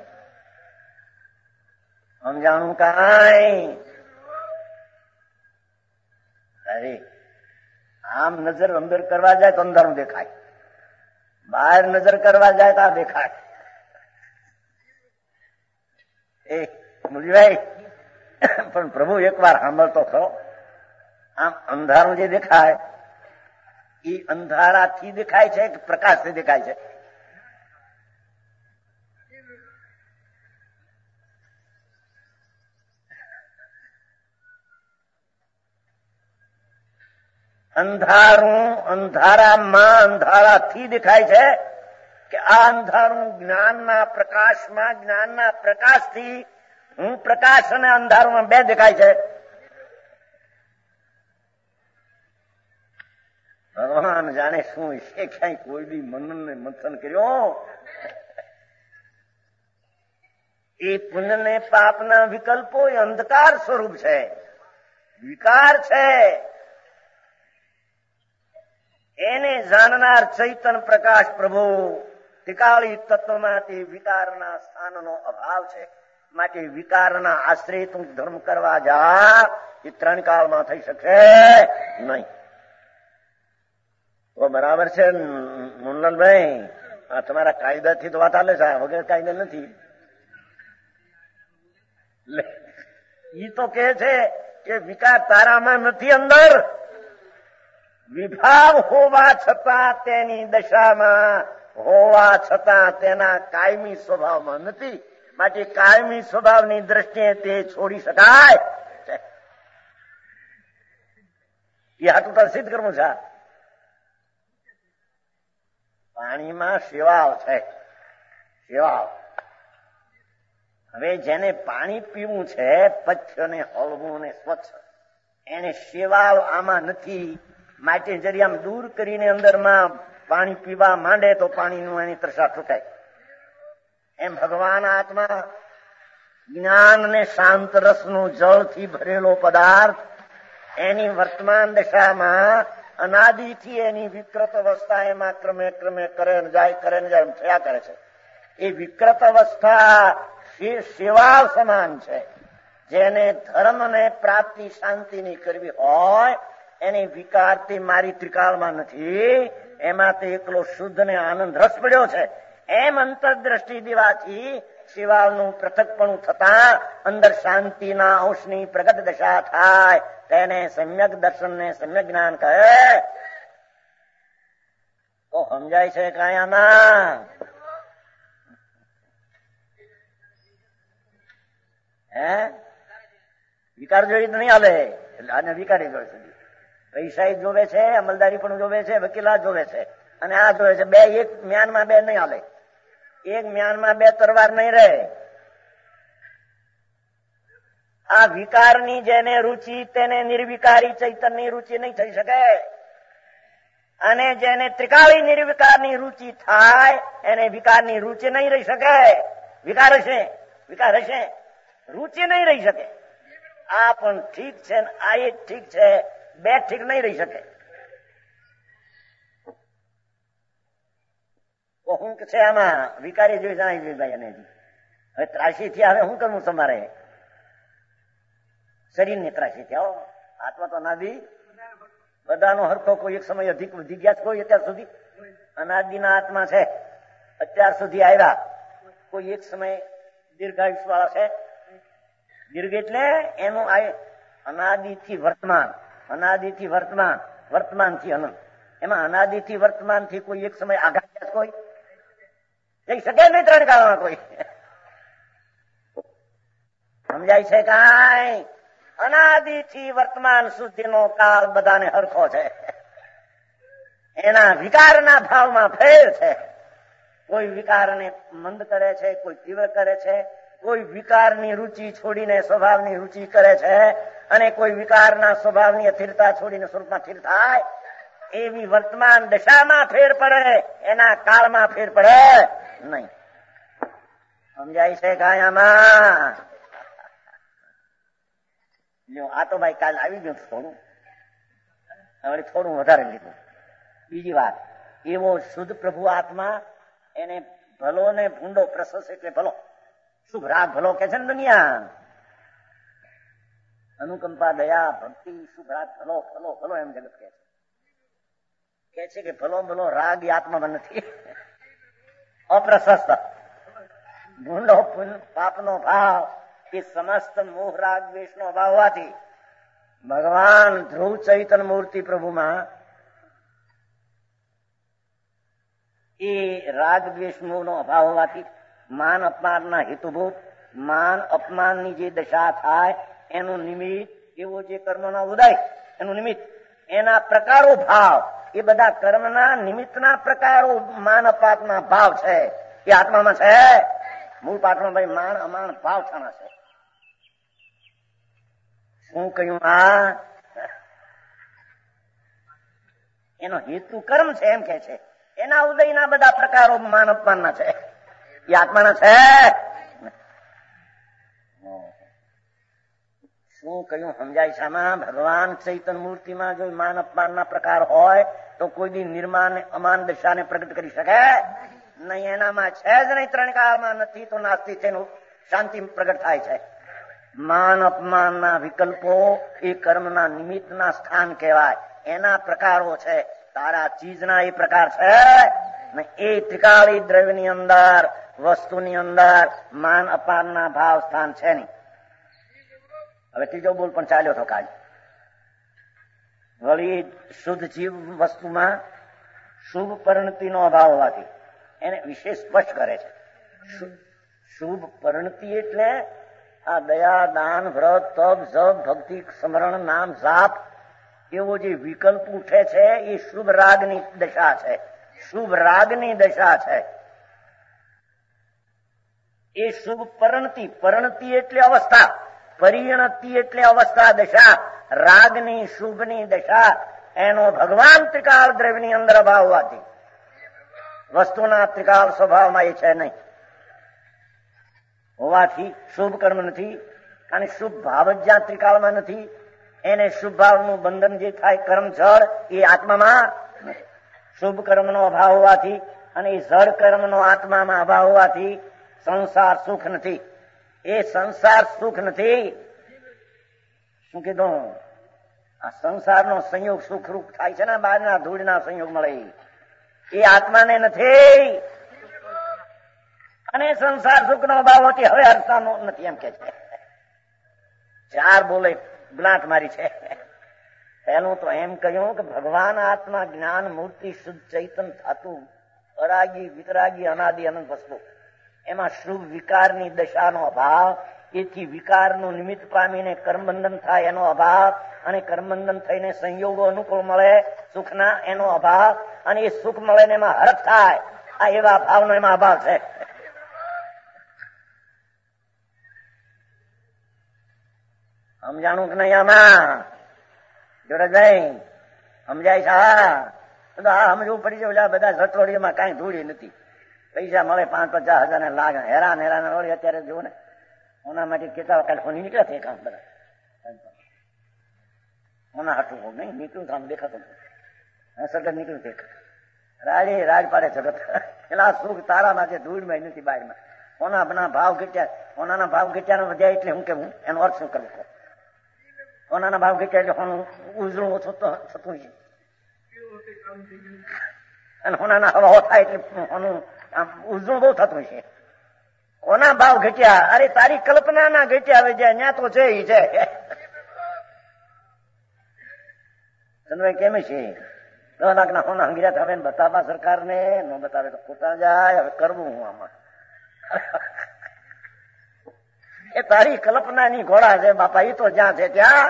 સમજાણું કાંઈ? અરે આમ નજર અંદર કરવા જાય તો અંધારું દેખાય, બહાર નજર કરવા જાય તો આ દેખાય. એ મુરલીભાઈ પણ પ્રભુ એક વાર સાંભળતો ખરો, આમ અંધારું જે દેખાય એ અંધારાથી દેખાય છે કે પ્રકાશથી દેખાય છે? અંધારું અંધારામાં અંધારાથી દેખાય છે કે આ અંધારું જ્ઞાનના પ્રકાશમાં, જ્ઞાનના પ્રકાશથી હું પ્રકાશ અને અંધારું બે દેખાય છે? ભગવાન જાણે શું છે, ક્યાંય કોઈ બી મનન ને મંથન કર્યો. એ પુણ્ય ને પાપના વિકલ્પો એ અંધકાર સ્વરૂપ છે, વિકાર છે. એને જાણનાર ચૈતન્ય પ્રકાશ પ્રભુ ત્રિકાળી તત્વમાંથી વિકારના સ્થાનનો અભાવ છે. માટે વિકારના આશ્રય તું ધર્મ કરવા જા એ ત્રણ કાળમાં થઈ શકશે નહીં. તો બરાબર છે મુન્નલભાઈ, આ તમારા કાયદાથી તો વાત હાલે છે, વગર કાયદા નથી. ઈ તો કે છે કે વિકાર તારામાં નથી, અંદર વિભાગ હોવા છતાં તેની દશામાં હોવા છતાં તેના કાયમી સ્વભાવમાં નથી. માટે કાયમી સ્વભાવની દ્રષ્ટિએ તે છોડી શકાય. એ હાટું તારે સિદ્ધ કરવું છે. પાણીમાં શેવાળ છે, શેવાળ. હવે જેને પાણી પીવું છે પથ્ય ને હળવું ને સ્વચ્છ, એને શેવાળ આમાં નથી. માટે જરી આમ દૂર કરીને અંદરમાં પાણી પીવા માંડે તો પાણીનું એની તરસા છૂટાય. એમ ભગવાન આત્મા જ્ઞાન ને શાંત રસનું જળથી ભરેલો પદાર્થ, એની વર્તમાન દશામાં અનાદિથી એની વિકૃત અવસ્થા એમાં ક્રમે ક્રમે કરે ને જાય, કરે ને જાય થયા કરે છે. એ વિકૃત અવસ્થા શેવાળ સમાન છે. જેને ધર્મ ને પ્રાપ્તિ શાંતિની કરવી હોય એની વિકારથી મારી ત્રિકાળમાં નથી, એમાં તે એકલો શુદ્ધ ને આનંદ રસ પડ્યો છે. એમ અંતરદ્રષ્ટિ દેવાથી શિવાળનું પૃથકપણું થતા અંદર શાંતિના અંશની પ્રગટ દશા થાય. તેને સમ્યક દર્શન ને સમ્યક જ્ઞાન કહે. તો સમજાય છે કાંઈ આમાં? હે વિકાર જોઈ તો નહીં હાલે. આને વિકારી જોઈ છે. પૈસા જોવે છે, અમલદારી પણ જોવે છે, વકીલાત જોવે છે, અને આ જોવે છે. બે એક મ્યાનમાં બે નહીં હાલે. એક મ્યાનમાં બે તરવાર નહીં રહે. આ વિકારની જેને રુચિ તેને નિર્વિકારી ચૈતન્યની રુચિ નહીં થઈ શકે. અને જેને ત્રિકાળી નિર્વિકારની રુચિ થાય એને વિકારની રુચિ નહીં રહી શકે. વિકાર હશે, વિકાર હશે, રુચિ નહીં રહી શકે. આ પણ ઠીક છે, આ એ ઠીક છે, બે ઠીક નહીં રહી શકે. તો હું છે આમાં વિકારી જોઈ જણાવી જોઈએ ભાઈ. અને હવે ત્રાસી થયા, હવે શું કરવું તમારે? શરીરની ત્રાસી થયા. આત્મા તો નાદી બધાનો હરખો. કોઈ એક સમય અધિક વધી ગયા છે, કોઈ અત્યાર સુધી અનાદિના આત્મા છે, અત્યાર સુધી આવ્યા. કોઈ એક સમય દીર્ઘાયુષ વાળા છે. દીર્ઘ એટલે એનું અનાદિથી વર્તમાન, અનાદિથી વર્તમાન, વર્તમાનથી અનંત. એમાં અનાદિથી વર્તમાનથી કોઈ એક સમય આઘાત ગયા કોઈ જઈ શકે નહીં. ત્રણ કાળમાં કોઈ સમજાય છે કાંઈ? અનાદિથી વર્તમાન સુધીનો કાળ બધાને હરખો છે. એના વિકારના ભાવમાં ફેર છે. કોઈ વિકારને મંદ કરે છે, કોઈ તીવ્ર કરે છે, કોઈ વિકારની રુચિ છોડીને સ્વભાવની રુચિ કરે છે, અને કોઈ વિકારના સ્વભાવની અસ્થિરતા છોડીને સ્વરૂપમાં સ્થિર થાય. એવી વર્તમાન દશામાં ફેર પડે, એના કાળમાં ફેર પડે નહીં. સમજાય છે કાંઈ આમાં? આ તો ભાઈ કાલ આવી ગયું થોડું, હવે થોડું વધારે લીધું. બીજી વાત, એવો શુદ્ધ પ્રભુ આત્મા એને ભલો ને ભૂંડો પ્રશસ્ત એટલે ભલો, શુભ રાગ ભલો કે છે ને દુનિયા. અનુકંપા, દયા, ભક્તિ, શુભ રાગ ભલો ભલો ભલો એમ જગત કે છે. કે છે કે ભલો ભલો રાગ એ આત્મામાં નથી, અપ્રશસ્ત. ભૂંડો પાપનો ભાવ એ સમસ્ત મોહ રાગ દ્વેષનો અભાવ હોવાથી ભગવાન ધ્રુવ ચૈતન મૂર્તિ પ્રભુમાં એ રાગ દ્વેષ મોહનો અભાવ હોવાથી માન અપમાનના હેતુભૂત માન અપમાનની જે દશા થાય એનું નિમિત્ત એવો જે કર્મનો ઉદય એનું નિમિત્ત એના પ્રકારો ભાવ એ બધા કર્મના નિમિત્તના પ્રકારો માન અપાતના ભાવ છે એ આત્મામાં છે. મૂળ પાઠમાં ભાઈ માન અમાન ભાવ છાણા છે. શું કહ્યું? આ એનો હેતુ કર્મ છે એમ કે છે. એના ઉદયના બધા પ્રકારો માન અપમાનના છે, એ આત્માના છે. શું કહ્યું? સમજાય છે આમાં? ભગવાન ચૈતન્ય મૂર્તિમાં જો માન અપમાનના પ્રકાર હોય તો કોઈ દી નિર્માણ અમાન દશાને પ્રગટ કરી શકે નહીં. એનામાં છે જ નહીં. ત્રણ કાળમાં નથી તો નાસ્તી તેનું શાંતિ પ્રગટ થાય છે. માન અપમાનના વિકલ્પો એ કર્મના નિમિત્તના સ્થાન કહેવાય. એના પ્રકારો છે. તારા ચીજના એ પ્રકાર છે ને એ ત્રિકાળી દ્રવ્યની અંદર વસ્તુની અંદર માન અપમાનના ભાવ સ્થાન છે નહીં. હવે ત્રીજો બોલ પણ ચાલ્યો હતો કાલ. વળી શુદ્ધ જીવ વસ્તુમાં શુભ પરિણતિનો અભાવ હોવાથી એને વિશેષ સ્પષ્ટ કરે છે. શુભ પરિણતિ એટલે આ દયા, દાન, વ્રત, તપ, જપ, ભક્તિ, સ્મરણ, નામ, જાપ એવો જે વિકલ્પ ઉઠે છે એ શુભ રાગની દશા છે. શુભ રાગની દશા છે. એ શુભ પરિણતિ, પરિણતિ એટલે અવસ્થા, પરિણતિ એટલે અવસ્થા દશા. રાગની શુભની દશા એનો ભગવાન ત્રિકાળ દ્રવ્યની અંદર અભાવ હોવાથી વસ્તુના ત્રિકાળ સ્વભાવમાં એ છે નહીં હોવાથી શુભ કર્મ નથી. અને શુભ ભાવ જ જ્યાં ત્રિકાળમાં નથી એને શુભ ભાવનું બંધન જે થાય કર્મ જળ એ આત્મામાં નથી. શુભ કર્મનો અભાવ હોવાથી અને એ જળ કર્મનો આત્મામાં અભાવ હોવાથી સંસાર સુખ નથી. એ સંસાર સુખ નથી. શું કીધું? આ સંસારનો સંયોગ સુખરૂપ થાય છે ને, બહારના ધૂળના સંયોગ મળે એ આત્માને નથી. અને સંસાર સુખનો અભાવ હોતી હવે હર્ષાનો નથી એમ કે છે. ચાર બોલે ગ્લાટ મારી છે. પેલું તો એમ કહ્યું કે ભગવાન આત્મા જ્ઞાન મૂર્તિ શુદ્ધ ચૈતન થતું અરાગી વિતરાગી અનાદિ અનંત વસ્તુ, એમાં શુભ વિકારની દશાનો અભાવ, એથી વિકારનું નિમિત્ત પામીને કર્મબંધન થાય એનો અભાવ, અને કર્મબંધન થઈને સંયોગો અનુકૂળ મળે સુખના એનો અભાવ, અને એ સુખ મળે ને એમાં હરખ થાય, આ એવા ભાવનો એમાં અભાવ છે. સમજાણું કે નહીં આમાં જોરજભાઈ? સમજાય છે? હા, સમજવું પડી જાય. બધા સટોડીમાં કઈ ધૂળી નથી. પૈસા મળે પાંચ પચાસ હજાર ને લાગે, હેરાન હેરાન વળી અત્યારે જુઓ ને ઓના માટે કેટલા વખત ફોન નીકળ્યા છે કામ બધા ઓના હાટું હોવ નહીં નીકળ્યું કામ દેખાતું સતત નીકળ્યું દેખ રાજે રાજ પાડે જગત. પેલા સુખ તારામાં છે, ધૂળમાં નથી બહારમાં. ઓના બના ભાવ ઘટ્યા, ઓનાના ભાવ ઘટ્યા વધ્યા એટલે હું કેવું એનો અર્થ શું કરવું? ઓનાના ભાવ ઘટ્યા એટલે હોનું ઉજળું ઓછું થતું છે, અને હોનાના હવા થાય એટલે હોનું ઉજળું બહુ થતું છે. કોના ભાવ ઘટ્યા? અરે તારી કલ્પના ના ઘટ્યા. હવે જ્યાં ત્યાં તો છે એ છે. કેમ છે દસ લાખ ના હોના હંગીરા હવે બતાવવા સરકાર ને ન બતાવે તો ખોટા જાય. હવે કરવું હું આમાં? એ તારી કલ્પનાની ઘોડા છે બાપા, એ તો જ્યાં છે ત્યાં.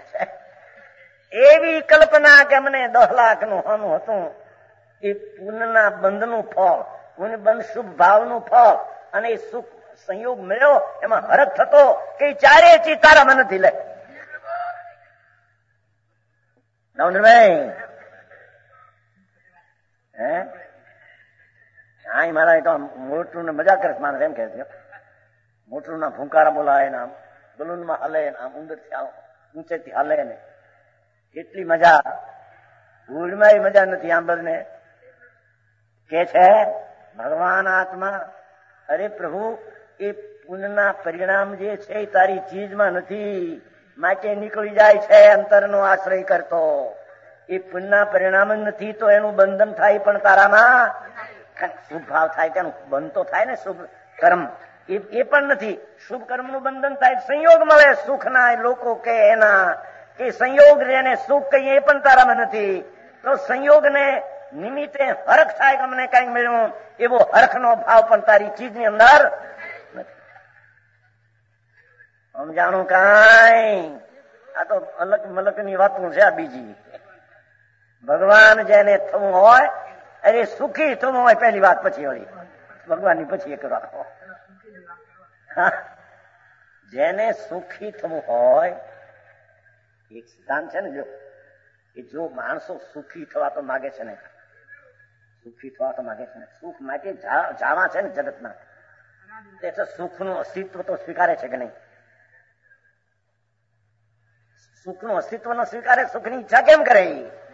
એવી કલ્પના કે મને દસ લાખ નું હોનું હતું, એ પુણ્યના બંધનું ફળ, પુણ્ય બંધ શુભ ભાવનું ફળ, અને એ સુખ સંયોગ મળ્યો એમાં હરખ થતો કે ચારે ચીજ તારામાં નથી. લે નવનભાઈ હે હા મારા તો મોટું ને મજા કરે માણસ એમ કે છે. મોટું ના ભૂંકારા બોલાય ને આમ બલૂન માં હલે ને આમ ઉંદર થી ઊંચેથી હલે ને એટલી મજા. ધૂળમાં મજા નથી. આંબર ને કે છે ભગવાન આત્મા, અરે પ્રભુ એ પુણ્યના પરિણામ જે છે એ તારી ચીજમાં નથી, માટે નીકળી જાય છે અંતરનો આશ્રય કરતો. એ પુણ્યના પરિણામ જ નથી તો એનું બંધન થાય પણ તારામાં શુભ ભાવ થાય તેનું બંધ તો થાય ને. શુભ કર્મ એ પણ નથી. શુભ કર્મનું બંધન થાય, સંયોગ મળે સુખના, લોકો કે એના કે સંયોગ એને સુખ કહીએ એ પણ તારામાં નથી. તો સંયોગને નિમિત્તે હરખ થાય કે અમને કઈ મળ્યું, એવો હરખનો ભાવ પણ તારી ચીજની અંદર નથી. સમજાણું કાંઈ? આ તો અલગ મલક ની વાતું છે. આ બીજી ભગવાન જેને થવું હોય, અરે સુખી થવું હોય પહેલી વાત, પછી વળી ભગવાનની પછી એક રાખો. જેને સુખી થવું હોય, એક સિદ્ધાંત છે ને, જો એ જો માણસો સુખી થવા તો માગે છે ને, સુખી થવા તો માગે છે ને, સુખ માટે જાવા છે ને જગતના, તે સુખનું અસ્તિત્વ તો સ્વીકારે છે કે નહીં? સુખનું અસ્તિત્વ ન સ્વીકારે, સુખની ઈચ્છા કેમ કરે?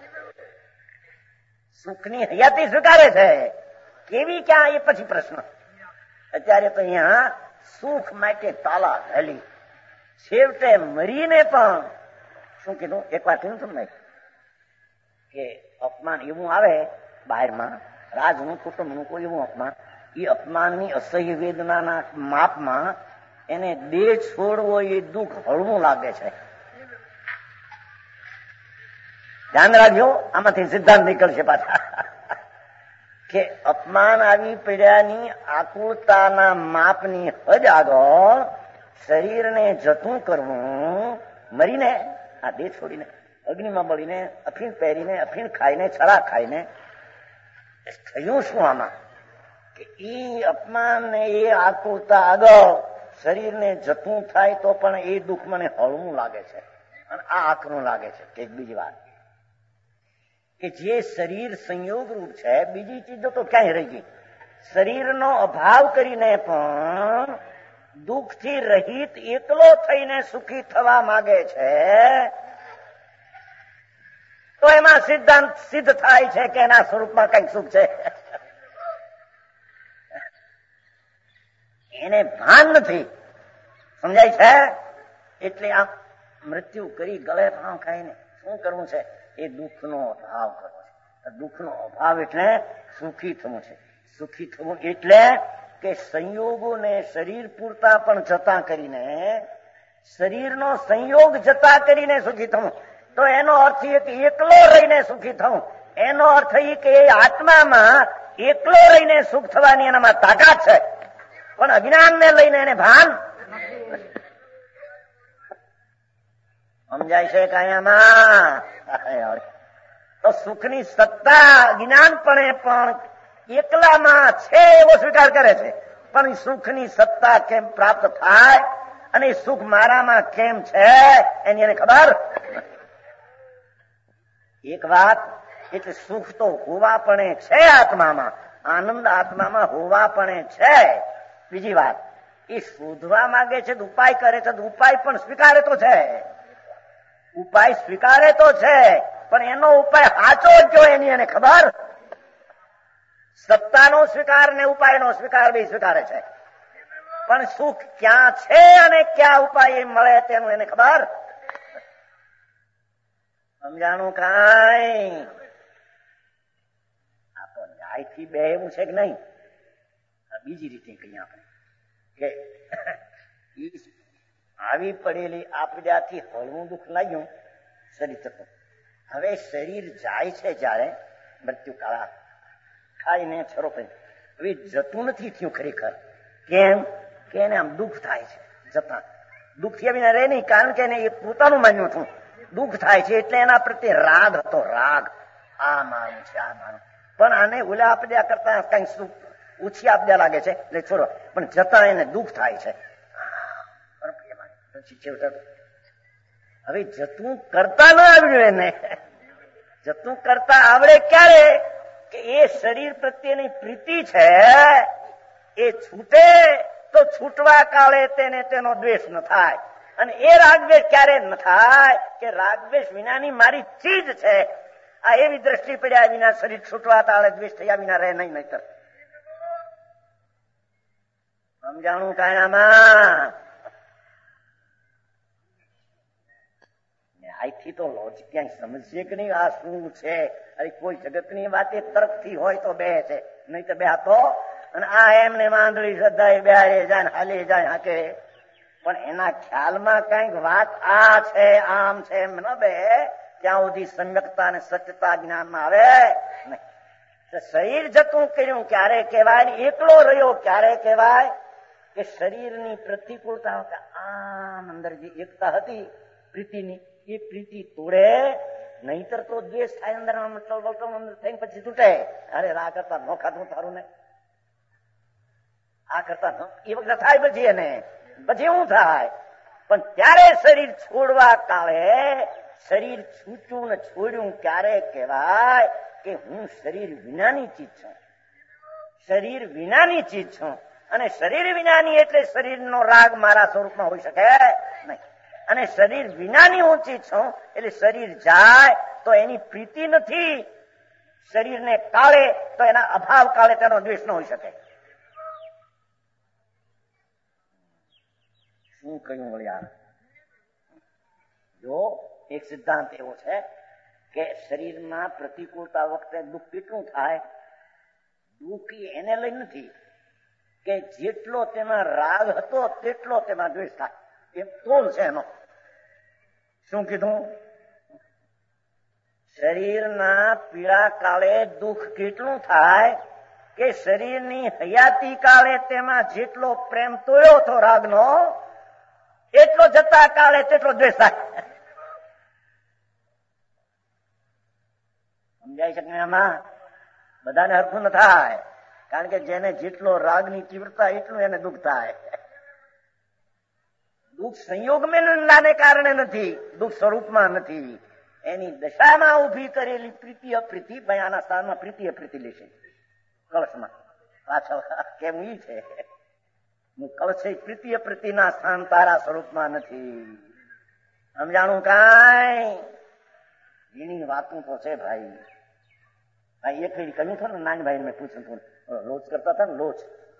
સુખની હયાતી સ્વીકારે છે. કેવી ક્યાં એ પછી પ્રશ્ન. અત્યારે તો અહીંયા સુખ માટે તાલા હેલી, છેવટે મરીને પણ શું કીધું? એક વાર કીધું તમને કે અપમાન એવું આવે બહારમાં, રાજનું કુટુંબનું કોઈ એવું અપમાન, એ અપમાનની અસહ્ય વેદનાના માપમાં એને દેહ છોડવો એ દુઃખ હળવું લાગે છે. ધ્યાન રાખજો, આમાંથી સિદ્ધાંત નીકળશે પાછા કે અપમાન આવી પડ્યાની આકુળતાના માપની હદ આગળ શરીરને જતું કરવું, મરીને આ દેહ છોડીને અગ્નિમાં બળીને અફીણ પહેરીને અફીણ ખાઈને છરા ખાઈને થયું શું આમાં? કે એ અપમાન ને એ આકુળતા આગળ શરીરને જતું થાય તો પણ એ દુઃખ મને હળવું લાગે છે, અને આ આકરું લાગે છે. એક બીજી વાત કે જે શરીર સંયોગ રૂપ છે, બીજી ચીજો તો ક્યાંય રહી ગઈ. શરીરનો અભાવ કરીને પણ દુઃખથી રહિત એકલો થઈને સુખી થવા માંગે છે, તો એમાં સિદ્ધાંત સિદ્ધ થાય છે કે એના સ્વરૂપમાં કઈક સુખ છે. એને ભાન નથી. સમજાય છે? એટલે આ મૃત્યુ કરી ગળે ભાવ ખાઈને શું કરવું છે? એ દુઃખનો અભાવ કરવો છે. દુઃખનો અભાવ એટલે સુખી થવું છે. સુખી થવું એટલે કે સંયોગોને શરીર પૂરતા પણ જતા કરીને શરીરનો સંયોગ જતા કરીને સુખી થવું, તો એનો અર્થ એ કે એકલો રહીને સુખી થવું. એનો અર્થ એ કે એ આત્મામાં એકલો રહીને સુખ થવાની એનામાં તાકાત છે, પણ અજ્ઞાનને લઈને એને ભાન. સમજાય છે કાયામાં? તો સુખની સત્તા જ્ઞાનપણે પણ એકલામાં છે એવો સ્વીકાર કરે છે, પણ સુખની સત્તા કેમ પ્રાપ્ત થાય અને સુખ મારામાં કેમ છે એની એને ખબર. એક વાત એટલે સુખ તો હોવા પણ છે આત્મામાં, આનંદ આત્મામાં હોવા પણ છે. બીજી વાત, એ શોધવા માંગે છે, ઉપાય કરે છે, ઉપાય પણ સ્વીકારે તો છે, ઉપાય સ્વીકારે તો છે, પણ એનો ઉપાય સાચો જ જો એની એને ખબર. સત્તાનો સ્વીકાર ને ઉપાયનો સ્વીકાર બી સ્વીકારે છે, પણ સુખ ક્યાં છે અને ક્યાં ઉપાય મળે તેનું એને ખબર. સમજાણું કાંઈ? આ તો ન્યાયથી બે એવું છે કે નહીં? બીજી રીતે કહીએ આપણે કે આવી પડેલી આપદાથી હળવું દુઃખ લાગ્યું શરીર થતું. હવે શરીર જાય છે જયારે મૃત્યુ કાળા ખાઈને છરો કરી, હવે જતું નથી થયું ખરેખર. કેમ કે એને આમ દુઃખ થાય છે જતા. દુઃખ થયા વિના રહે નહીં, કારણ કે એને એ પોતાનું માન્યું હતું. દુઃખ થાય છે એટલે એના પ્રત્યે રાગ હતો, રાગ. આ માનું છે, આ માનું. પણ આને ઓલા આપદ્યા કરતા કઈ સુખ ઓછી આપદ્યા લાગે છે એટલે છોડો, પણ જતા એને દુઃખ થાય છે. હવે જતું કરતા ન આવડ્યું એને. જતું કરતા આવડે ક્યારે? કે એ શરીર પ્રત્યેની પ્રીતિ છે એ છૂટે તો છૂટવા કાળે તેને તેનો દ્વેષ ન થાય. અને એ રાગદ્વેષ ક્યારે ન થાય કે રાગદ્વેષ વિનાની મારી ચીજ છે આ એવી દ્રષ્ટિ પડ્યા વિના શરીર છૂટવા કાળે દ્વેષ થયા વિના રહે નહીં. નહીતર સમજાણું કાયનામાં? અહીંથી તો લોજિક ક્યાંય સમજશે કે નહીં આ શું છે? અરે કોઈ જગતની વાત એ તર્કથી હોય તો બે છે, નહીં તો બે હતો. અને આ એમને માંડળી શ્રદ્ધા બેહારે જાય, હાલી જાય હાકે, પણ એના ખ્યાલમાં કઈક વાત આ છે આમ છે એમ ન બે, ત્યાં સુધી સમ્યકતા અને સત્યતા જ્ઞાનમાં આવે નહીં. શરીર જતું કર્યું ક્યારે કહેવાય? એકલો રહ્યો ક્યારે કહેવાય? કે શરીરની પ્રતિકૂળતા, આમ અંદર જે એકતા હતી પ્રીતિની, એ પ્રીતિ તોડે. નહીતર તો દ્વેષ થાય અંદર થઈને પછી તૂટે. અરે આ કરતા ન ખાધું તારું ને, આ કરતા એ વખત થાય પછી એને પછી એવું થાય. પણ ત્યારે શરીર છોડવા કાળે શરીર છૂટ્યું ને છોડ્યું ક્યારે કહેવાય? કે હું શરીર વિનાની ચીજ છું, શરીર વિનાની ચીજ છું. અને શરીર વિનાની એટલે શરીરનો રાગ મારા સ્વરૂપમાં હોઈ શકે નહીં. અને શરીર વિનાની હું ચીજ છું એટલે શરીર જાય તો એની પ્રીતિ નથી, શરીરને કાળે તો એના અભાવ કાળે તેનો દ્વેષ ન હોઈ શકે. શું કહ્યું વળ્યા? જો એક સિદ્ધાંત એવો છે કે શરીરમાં પ્રતિકૂળતા વખતે દુઃખ કેટલું થાય? દુઃખ એને લઈ નથી કે જેટલો તેમાં રાગ હતો તેટલો તેમાં દ્વેષ થાય, એમ તોલ છે એનો. શું કીધું? શરીરના પીડા કાળે દુઃખ કેટલું થાય કે શરીરની હયાતી કાળે તેમાં જેટલો પ્રેમ તોડ્યો હતો રાગનો, એટલો જતા કાળે તેટલો દ્વેષ થાય. સમજાય છે કે આમાં? બધાને હરખું ન થાય, કારણ કે જેને જેટલો રાગની તીવ્રતા એટલું એને દુઃખ થાય. દુઃખ સંયોગને કારણે નથી, દુઃખ સ્વરૂપમાં નથી. એની દશામાં ઉભી કરેલી પ્રીતિ અપ્રીતિ, આના સ્થાનમાં પ્રીતિ અપ્રીતિ લેશે. કળશમાં પાછળ કેમ ઈ છે, કળશ પ્રીતિ અપ્રીતિના સ્થાન તારા સ્વરૂપમાં નથી. સમજાણું કાંઈ? એની વાતું તો છે ભાઈ. ભાઈ એક ફેરી કહ્યું હતું ને, નાનભાઈ મેં પૂછ્યું હતું, લોચ કરતા હતા ને, લોચ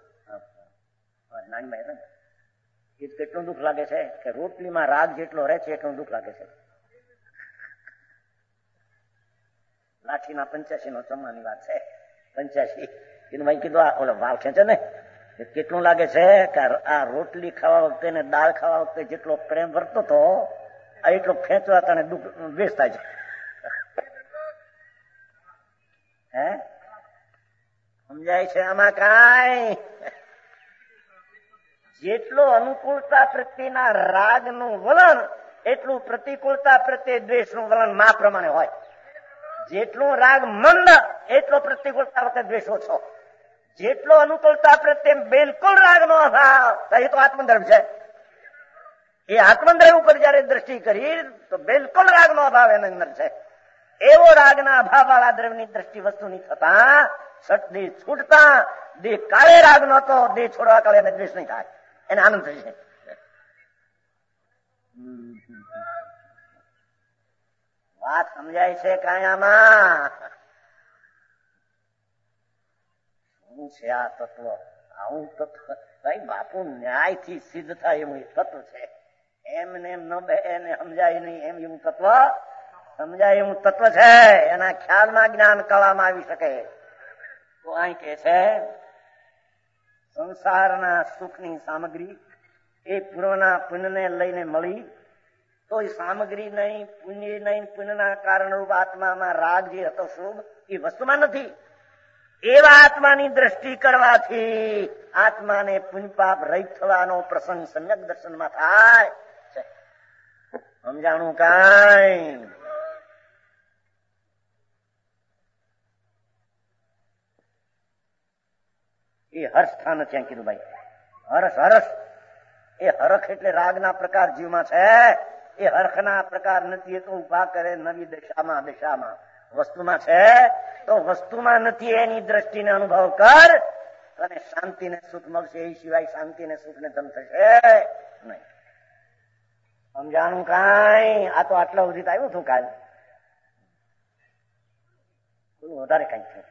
નાનભાઈ ને એ કેટલું દુઃખ લાગે છે કે રોટલીમાં રાગ જેટલો રહે છે એટલું દુઃખ લાગે છે. લાઠીના પંચ્યાસી નો ચમાની વાત છે. પંચ્યાસી એનું ભાઈ કીધું ઓલો વાવ ખેંચે ને કેટલું લાગે છે કે આ રોટલી ખાવા વખતે ને દાળ ખાવા વખતે જેટલો પ્રેમ વર્તો હતો આ એટલો ખેંચવા તને દુઃખ દ્વેષ થાય છે. હે સમજાય છે આમાં કાંઈ? જેટલો અનુકૂળતા પ્રત્યેના રાગનું વલણ એટલું પ્રતિકૂળતા પ્રત્યે દ્વેષનું વલણ મા પ્રમાણે હોય. જેટલું રાગ મંદ એટલો પ્રતિકૂળતા વખતે દ્વેષ ઓછો. જેટલો અનુકૂળતા પ્રત્યે બિલકુલ રાગનો અભાવ એ તો આત્મદ્રવ છે. એ આત્મદ્રવ ઉપર જયારે દ્રષ્ટિ કરી તો બિલકુલ રાગનો અભાવ એની અંદર છે. એવો રાગના અભાવ વાળા દ્રવ્યની દ્રષ્ટિ વસ્તુની થતા સટ દેહ છૂટતા દેહ કાળે રાગ નતો, દેહ છોડવા કાળે એને દ્વેષ નહીં થાય, એને આનંદ થશે. વાત સમજાય છે કાયામાં? શું છે આ તત્વ? આવું તત્વ ભાઈ બાપુ ન્યાયથી સિદ્ધ થાય એવું તત્વ છે. એમને એમ ન બે એને સમજાય નહીં એમ એવું તત્વ સમજાય એવું તત્વ છે. એના ખ્યાલમાં જ્ઞાન કળામાં આવી શકે. તો અહીં કે છે સંસારના સુખની સામગ્રી એ પૂર્વના પુણ્યને લઈને મળી તો એ સામગ્રી નહીં, પુણ્ય નહીં, પુણ્યના કારણરૂપ આત્મામાં રાગ જે હતો શુભ એ વસ્તુમાં નથી. એવા આત્માની દ્રષ્ટિ કરવાથી આત્માને પુણ્યપાપ રહિત થવાનો પ્રસંગ સમ્યક દર્શનમાં થાય છે. સમજાણું કાંઈ? એ હર્ષ સ્થાન ત્યાં કીધું ભાઈ. હર્ષ હર્ષ એ હરખ એટલે રાગના પ્રકાર જીવમાં છે. એ હરખના પ્રકાર નથી. એ તો ઉભા કરે નવી દશામાં દશામાં. વસ્તુમાં છે તો વસ્તુમાં નથી એની દ્રષ્ટિને અનુભવ કર અને શાંતિને સુખ મળશે. એ સિવાય શાંતિને સુખને ધન થશે નહીં. સમજાણું કાંઈ? આ તો આટલા સુધી આવ્યું હતું કાલ. વધારે કઈ છે.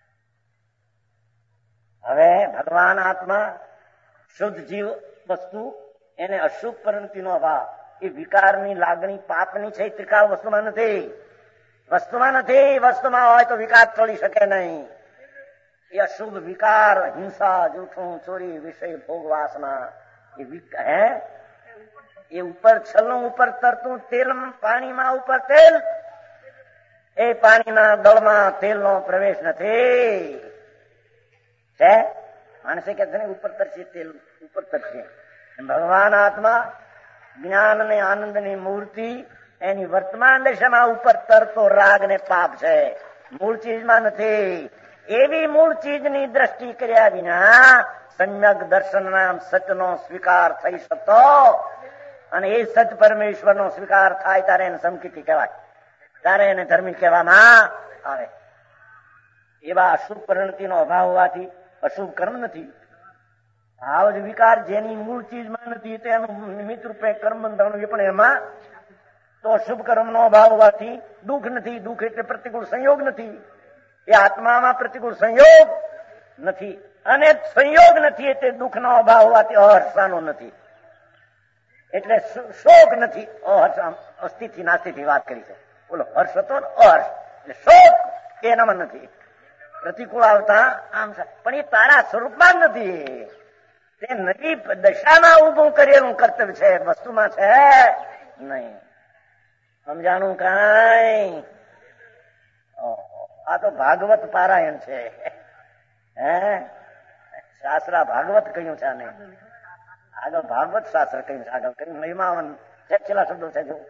હવે ભગવાન આત્મા શુદ્ધ જીવ વસ્તુ એને અશુભ પરિણતિનો અભાવ એ વિકારની લાગણી પાપની છે. ત્રિકાળ વસ્તુમાં નથી. વસ્તુમાં નથી. વસ્તુમાં હોય તો વિકાર ટળી શકે નહીં. એ અશુભ વિકાર હિંસા, જૂઠું, ચોરી, વિષય, ભોગ, વાસના એ હે એ ઉપર છલનું ઉપર તરતું તેલ પાણીમાં ઉપર તેલ એ પાણીના દળમાં તેલનો પ્રવેશ નથી. છે માણસે કે છે ઉપર તરશે તેલ ઉપર તરશે. ભગવાન આત્મા જ્ઞાન અને આનંદની મૂર્તિ એની વર્તમાન દશામાં ઉપર તરતો રાગ ને પાપ છે. મૂળ ચીજમાં નથી. એવી મૂળ ચીજની દ્રષ્ટિ કર્યા વિના સમ્યક દર્શન નામ સતનો સ્વીકાર થઈ શકતો અને એ સત પરમેશ્વરનો સ્વીકાર થાય ત્યારે એને સમકીર્તિ કહેવાય. ત્યારે એને ધર્મી કહેવામાં આવે. એવા અશુભ પરિણતિનો અભાવ હોવાથી અશુભ કર્મ નથી. ભાવ જ વિકાર જેની મૂળ ચીજમાં નથી તો એનું નિમિત્ત રૂપે કર્મ બંધાણું એ પણ એમાં તો શુભ કર્મનો અભાવ હોવાથી દુઃખ નથી. દુઃખ એટલે પ્રતિકૂળ સંયોગ નથી. એ આત્મામાં પ્રતિકૂળ સંયોગ નથી અને સંયોગ નથી એટલે દુઃખનો અભાવ હોવાથી અહર્ષાનો નથી. એટલે શોક નથી. અહર્ષ અસ્થિથી નાસ્તિથી વાત કરી છે. બોલો હર્ષ હતો ને અહર્ષ એટલે શોક એનામાં નથી. પ્રતિકૂળ આવતા આમ પણ એ તારા સ્વરૂપમાં નથી. તે નવી દશામાં ઉભું કરેલું કર્તવ્ય છે. વસ્તુમાં છે નહીં. સમજાણું કાંઈ? આ તો ભાગવત પારાયણ છે. હે શાસ્ત્રા ભાગવત કહ્યું છે આને. આગળ ભાગવત શાસ્ત્ર કહ્યું છે. આગળ કહ્યું મહિમાવન છે. છેલ્લા શબ્દો છે જો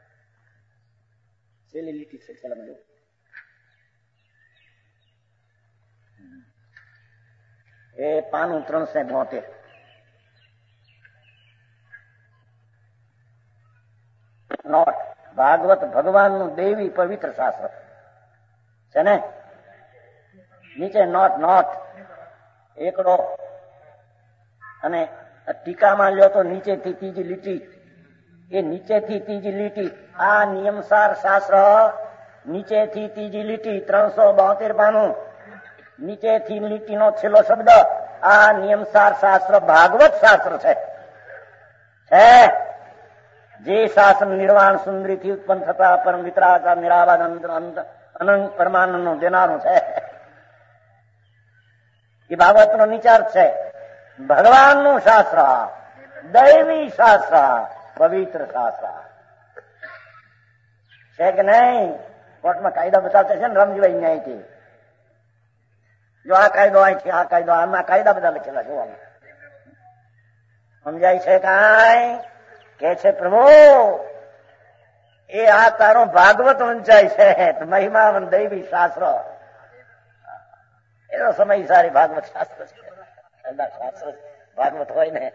છેલ્લી લીટી છે. છેલ્લા જો એ પાનું ત્રણસો બોતેર નોટ ભાગવત ભગવાનનું દેવી પવિત્ર શાસ્ત્ર છે ને. નીચે નોટ નોટ એકડો અને ટીકામાં લ્યો તો નીચેથી ત્રીજી લીટી. એ નીચેથી ત્રીજી લીટી આ નિયમસાર શાસ્ત્ર. નીચેથી ત્રીજી લીટી ત્રણસો બોતેર પાનું નીચેથી લીટીનો છેલ્લો શબ્દ આ નિયમસાર શાસ્ત્ર ભાગવત શાસ્ત્ર છે. જે શાસન નિર્વાણ સુંદરી થી ઉત્પન્ન થતા પરમ વિતરાગા નિરાવાદ અનંત પરમાનંદ નું દેનારું છે. એ ભાગવત નો નિચાર છે. ભગવાનનું શાસ્ત્ર, દૈવી શાસ્ત્ર, પવિત્ર શાસ્ત્ર છે કે નહીં? કોર્ટમાં કાયદા બતાવતા છે ને રમજીભાઈ ન્યાયથી. જો આ કાયદો અહીંથી, આ કાયદો, આમાં કાયદા બધા લખેલા જોવા સમજાય છે કાંઈ? કે છે પ્રભુ એ આ તારો ભાગવત વંચાય છે, મહિમા દૈવી શાસ્ત્ર. એનો સમય સારી ભાગવત શાસ્ત્ર છે, શાસ્ત્ર ભાગવત હોય ને.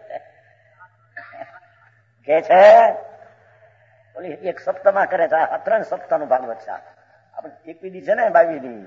કે છે ઓલી એક સપ્તાહમાં કરે છે, આ ત્રણ સપ્તાહનું ભાગવત છે. આપણે એકવી દી છે ને બાવી દી.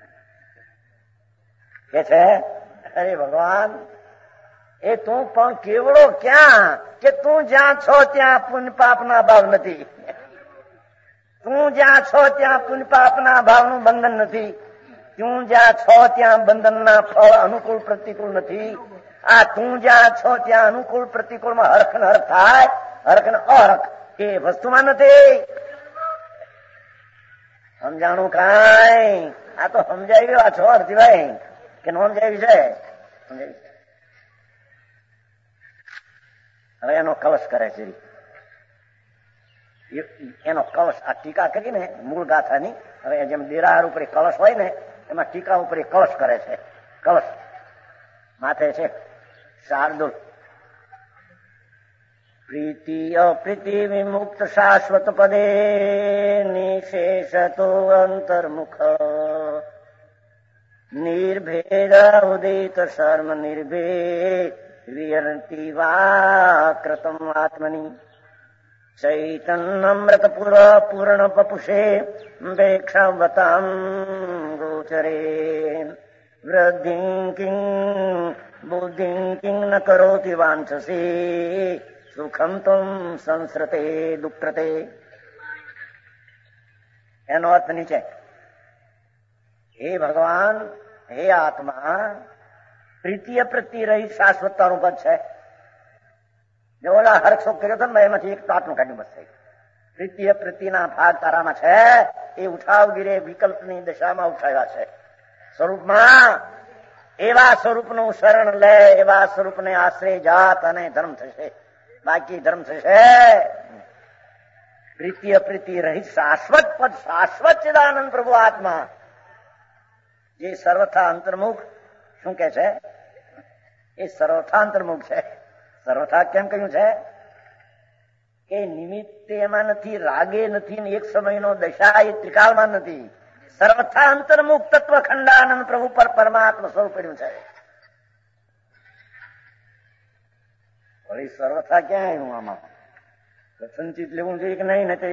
કે છે અરે ભગવાન એ તું પણ કેવડો ક્યાં કે તું જ્યાં છો ત્યાં પુણ્ય પાપના ભાવ નથી. તું જ્યાં છો ત્યાં પુણ્ય પાપના ભાવનું બંધન નથી. તું જ્યાં છો ત્યાં બંધનના ફળ અનુકૂળ પ્રતિકૂળ નથી. આ તું જ્યાં છો ત્યાં અનુકૂળ પ્રતિકૂળમાં હરખ ને હરખ થાય, હરખ ને અહરખ એ વસ્તુમાં નથી. સમજાણું કાંઈ? આ તો સમજાઈ ગયો છો અર્થીભાઈ કે નો સમજાવી છે? સમજાવી. હવે એનો કલશ કરે છે, એનો કલશ આ ટીકા કરીને મૂળ ગાથાની. હવે જેમ દેરાહાર ઉપર કલશ હોય ને એમાં ટીકા ઉપર કલશ કરે છે. કલશ માથે છે શાર્દુલ. પ્રીતિ અપ્રીતિ વિમુક્ત શાશ્વત પદે નિશેષતો અંતર્મુખ નિર્ભેદ ઉદિત શર્મ નિર્ભેદ વિહરતી વા કૃતમ આત્મની ચૈતન્યમૃત પુર પૂર્ણ પપુષે વેક્ષવતામ ગોચરે વૃદ્ધિં કિં બુદ્ધિં કિં ન કરોતિ વાંછસે સુખમ તુમ સંસ્રતે દુઃખતે. એનો અર્થ નીચે. હે ભગવાન, હે આત્મા, પ્રીતિ અપ્રીતિ રહી શાશ્વતતાનું પદ છે. જો ઓલા હર્ષ શોક કર્યો હતો ને એમાંથી એક આત્મા કાઢ્યું બસ થઈ. પ્રીતિ અપ્રીતિના ભાગ તારામાં છે એ ઉઠાવગીરે વિકલ્પની દશામાં ઉઠાવ્યા છે. સ્વરૂપમાં એવા સ્વરૂપનું શરણ લે, એવા સ્વરૂપને આશ્રય જાત અને ધર્મ થશે, બાકી ધર્મ થશે. પ્રીતિ અપ્રીતિ રહી શાશ્વત પદ, શાશ્વત ચિદાનંદ પ્રભુ આત્મા જે સર્વથા અંતર્મુખ. શું કે છે? એ સર્વથા અંતર્મુખ છે. સર્વથા કેમ કહ્યું છે? કે નિમિત્તે એમાં નથી, રાગે નથી, ને એક સમયનો દશા એ ત્રિકાળમાં નથી. સર્વથા અંતર્મુખ તત્વ ખંડાનંદ પ્રભુ પર પરમાત્મા સ્વરૂપ પડ્યું છે. વળી સર્વથા ક્યાં આવ્યું આમાં? સંચિત લેવું જોઈએ કે નહીં? નથી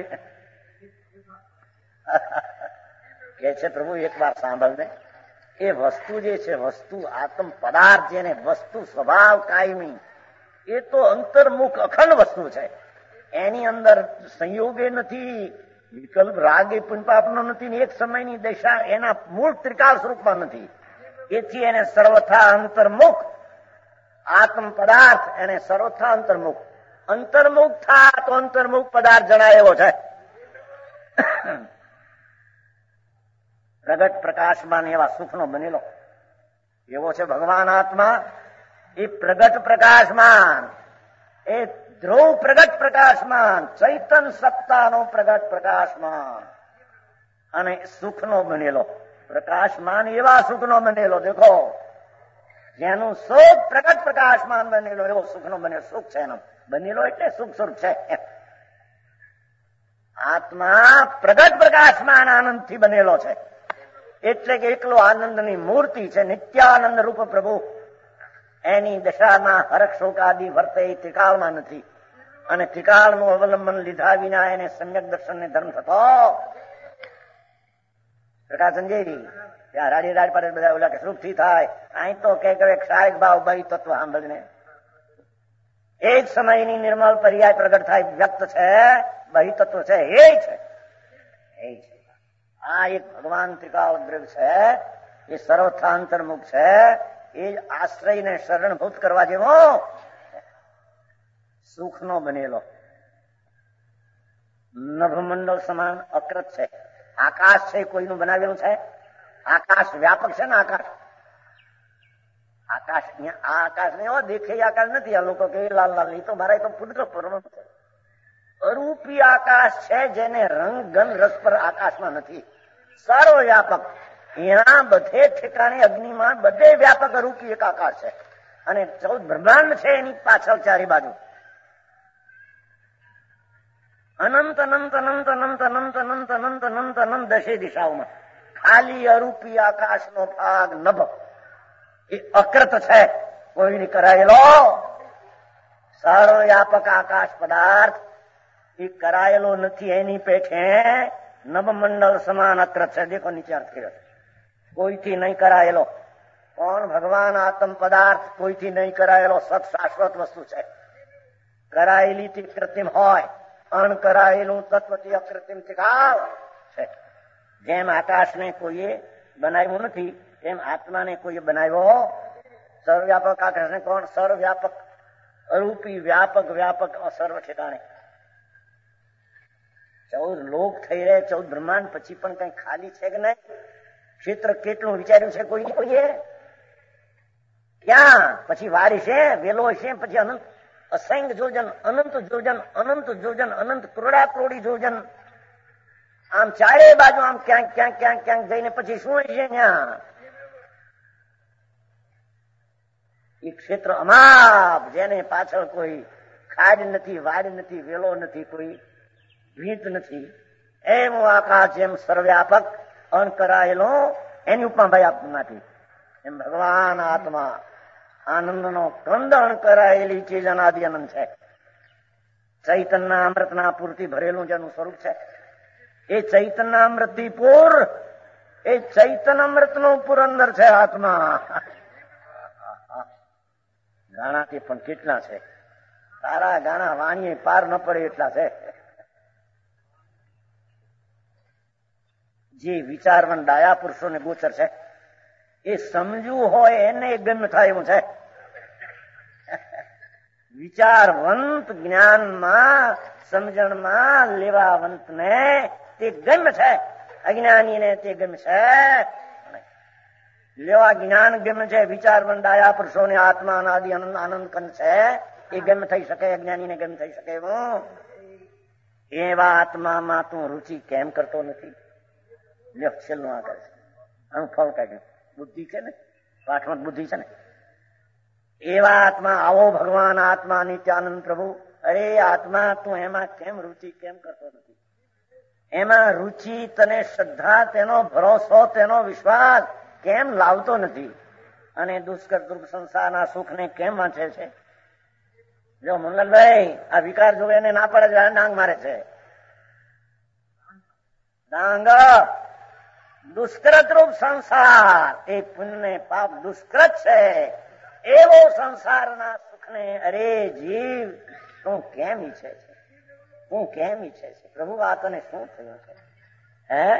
કે છે પ્રભુ એક વાર સાંભળને. એ વસ્તુ જે છે, વસ્તુ આત્મ પદાર્થ જેને વસ્તુ સ્વભાવ કાયમી, એ તો અંતર્મુખ અખંડ વસ્તુ છે. એની અંદર સંયોગે નથી, વિકલ્પ રાગે પુણ્યપાપનો નથી, ને એક સમયની દશા એના મૂળ ત્રિકાળ સ્વરૂપમાં નથી. એથી એને સર્વથા અંતર્મુખ આત્મ પદાર્થ, એને સર્વથા અંતર્મુખ. અંતર્મુખ થા તો અંતર્મુખ પદાર્થ જણાય એવો છે. પ્રગટ પ્રકાશમાન એવા સુખનો બનેલો એવો છે ભગવાન આત્મા. એ પ્રગટ પ્રકાશમાન, એ ધ્રુવ પ્રગટ પ્રકાશમાન, ચૈતન સત્તાનો પ્રગટ પ્રકાશમાન અને સુખનો બનેલો પ્રકાશમાન, એવા સુખનો બનેલો. દેખો જેનું સુખ પ્રગટ પ્રકાશમાન બનેલો એવો સુખનો બનેલો. સુખ છે એનો બનેલો એટલે સુખ સ્વરૂપ છે. આત્મા પ્રગટ પ્રકાશમાન આનંદથી બનેલો છે. એટલે કે એકલો આનંદની મૂર્તિ છે, નિત્યાનંદ રૂપ પ્રભુ. એની દશામાં હરખ શોક આદિ વર્તે એ ત્રિકાળમાં નથી. અને ત્રિકાળનું અવલંબન લીધા વિના એને સમ્યક દર્શનને ધર્મ થતો. પ્રકાશનજી ત્યાં રાડી રાડ પર બધા ઓલા કે સુખથી થાય. અહીં તો કે ક્ષારિક ભાવ બહી તત્વ સાંભળીને એક સમયની નિર્મળ પર્યાય પ્રગટ થાય વ્યક્ત છે, બહી તત્વ છે, એ છે એ છે. આ એક ભગવાન ત્રિકાળ દ્રવ્ય છે, એ સર્વથા અંતર્મુખ છે. એ જ આશ્રયને શરણભૂત કરવા જેવો સુખનો બનેલો નભમંડળ સમાન અકૃત છે. આકાશ છે કોઈનું બનાવેલું છે? આકાશ વ્યાપક છે ને? આકાશ આકાશ આ આકાશ ને એવો દેખે આકાશ નથી. આ લોકો કે લાલ લાલ નહીં તો મારા તો પુત્ર પરમ છે. અરૂપી આકાશ છે જેને રંગ ગંધ રસ પર આકાશમાં નથી. સર્વ વ્યાપક ત્યાં બધે ઠેકાણે અગ્નિમાં બધે વ્યાપક અરૂપી એક આકાશ છે. અને ચૌદ બ્રહ્માંડ છે એની પાછળ ચારે બાજુ અનંત અનંત અનંત અનંત અનંત અનંત અનંત અનંત અનંત દશે દિશાઓમાં ખાલી અરૂપી આકાશનો ભાગ નભ એ અકૃત છે, કોઈની કરાયેલો. સર્વવ્યાપક આકાશ પદાર્થ એ કરાયેલો નથી. એની પેઠે નભમંડળ સમાન અકૃત છે. દેખો નીચે અર્થ કર્યો, કોઈથી નહીં કરાયેલો. કોણ? ભગવાન આત્મ પદાર્થ કોઈથી નહીં કરાયેલો સત શાશ્વત વસ્તુ છે. કરાયેલી થી કૃત્રિમ હોય, અણ કરાયેલું તત્વથી અકૃત્રિમ તિકાવ છે. જેમ આકાશને કોઈએ બનાવ્યું નથી તેમ આત્માને કોઈએ બનાવ્યો. સર્વવ્યાપક આકાશને કોણ? સર્વવ્યાપક અરૂપી વ્યાપક વ્યાપક સર્વ ઠેકાણે ચૌદ લોક થઈ રહે, ચૌદ બ્રહ્માંડ પછી પણ કઈ ખાલી છે કે નહીં? ક્ષેત્ર કેટલું વિચાર્યું છે કોઈ કોઈએ? ક્યાં? પછી વારી છે, વેલો છે, પછી અનંત અસંખ્ય જોજન, અનંત જોજન, અનંત જોજન, અનંત કરોડા કરોડી જોજન. આમ ચારે બાજુ આમ ક્યાંક ક્યાંક ક્યાંક ક્યાંક જઈને પછી શું છે ત્યાં? એ ક્ષેત્ર અમાપ, જેને પાછળ કોઈ ખાડ નથી, વાડ નથી, વેલો નથી, કોઈ ભીત નથી. એમ આકાશ જેમ સર્વવ્યાપક અણ કરાયેલો એની ઉપમા ભાઈ આપવાથી એમ ભગવાન આત્મા આનંદનો કંદણ કરાયેલી ચીજ અનાદિ અનંત છે. ચૈતનના અમૃતના પૂરથી ભરેલું જેનું સ્વરૂપ છે એ ચૈતનના અમૃતથી પૂર, એ ચૈતન અમૃતનું પૂર અંદર છે આત્મા. ગાણાથી પણ કેટલા છે? તારા ગાણા વાણીએ પાર ન પડે એટલા છે. જે વિચારવન ડાયા પુરુષોને ગોચર છે એ સમજવું હોય એને ગમ્ય થાય એવું છે. વિચારવંત જ્ઞાનમાં સમજણમાં લેવાવંતને તે ગમ્ય છે, અજ્ઞાનીને તે ગમ્ય છે. લેવા જ્ઞાન ગમ્ય છે, વિચારવંત ડાયા પુરુષોને આત્મા અનાદિ આનંદ કંદ છે એ ગમ્ય થઈ શકે, અજ્ઞાનીને ગમ્ય થઈ શકે એવું. એવા આત્મામાં તું રુચિ કેમ કરતો નથી? છેલ્લું આ કરે છે આનું ફળ કાઢ્યું. બુદ્ધિ છે ને, પાઠમાં બુદ્ધિ છે ને. એવા આત્મા આવો ભગવાન આત્મા નિત્યાનંદ પ્રભુ. અરે આત્મા તું એમાં કેમ રુચિ કેમ કરતો નથી? એમાં રુચિ, તને શ્રદ્ધા, તેનો ભરોસો, તેનો વિશ્વાસ કેમ લાવતો નથી? અને દુષ્કર દુર્ગ સંસારના સુખને કેમ વાંચે છે? જો મંગલભાઈ આ વિકાર જો એને ના પડે છે, ડાંગ મારે છે. ડાંગ દુષ્કૃત રૂપ સંસાર એ પુણ્ય પાપ દુષ્કૃત છે. એવો સંસારના સુખને અરે જીવ તું કેમ ઈચ્છે છે? તું કેમ ઈચ્છે છે? પ્રભુ આ તને શું થયું છે? હે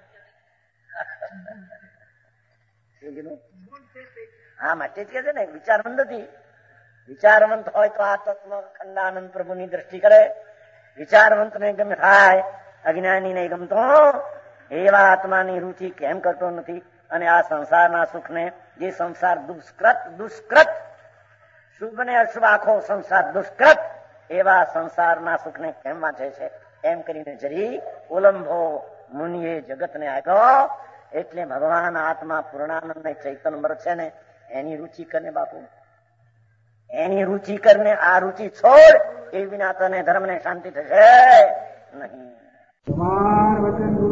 હા માટે જ કે છે ને વિચારવંત નથી. વિચારવંત હોય તો આ તત્વ ખંડાનંદ પ્રભુની દ્રષ્ટિ કરે. વિચારવંત ને ગમે થાય, અજ્ઞાની ને ગમતો. એવા આત્માની રુચિ કેમ કરતો નથી? અને આ સંસારના સુખને, જે સંસાર દુષ્કૃત દુષ્કૃત શુભ ને અશુભ આખો સંસાર દુષ્કૃત, એવા સંસારના સુખને કેમ વાંચે છે? એમ કરીને જરી ઉલંભો મુનિએ જગતને આપ્યો. એટલે ભગવાન આત્મા પૂર્ણાનંદ ને ચૈતન અમૃત છે ને એની રુચિ કરને બાપુ, એની રુચિ કરને. આ રુચિ છોડ, એ વિના તને ધર્મ ને શાંતિ થશે નહીં.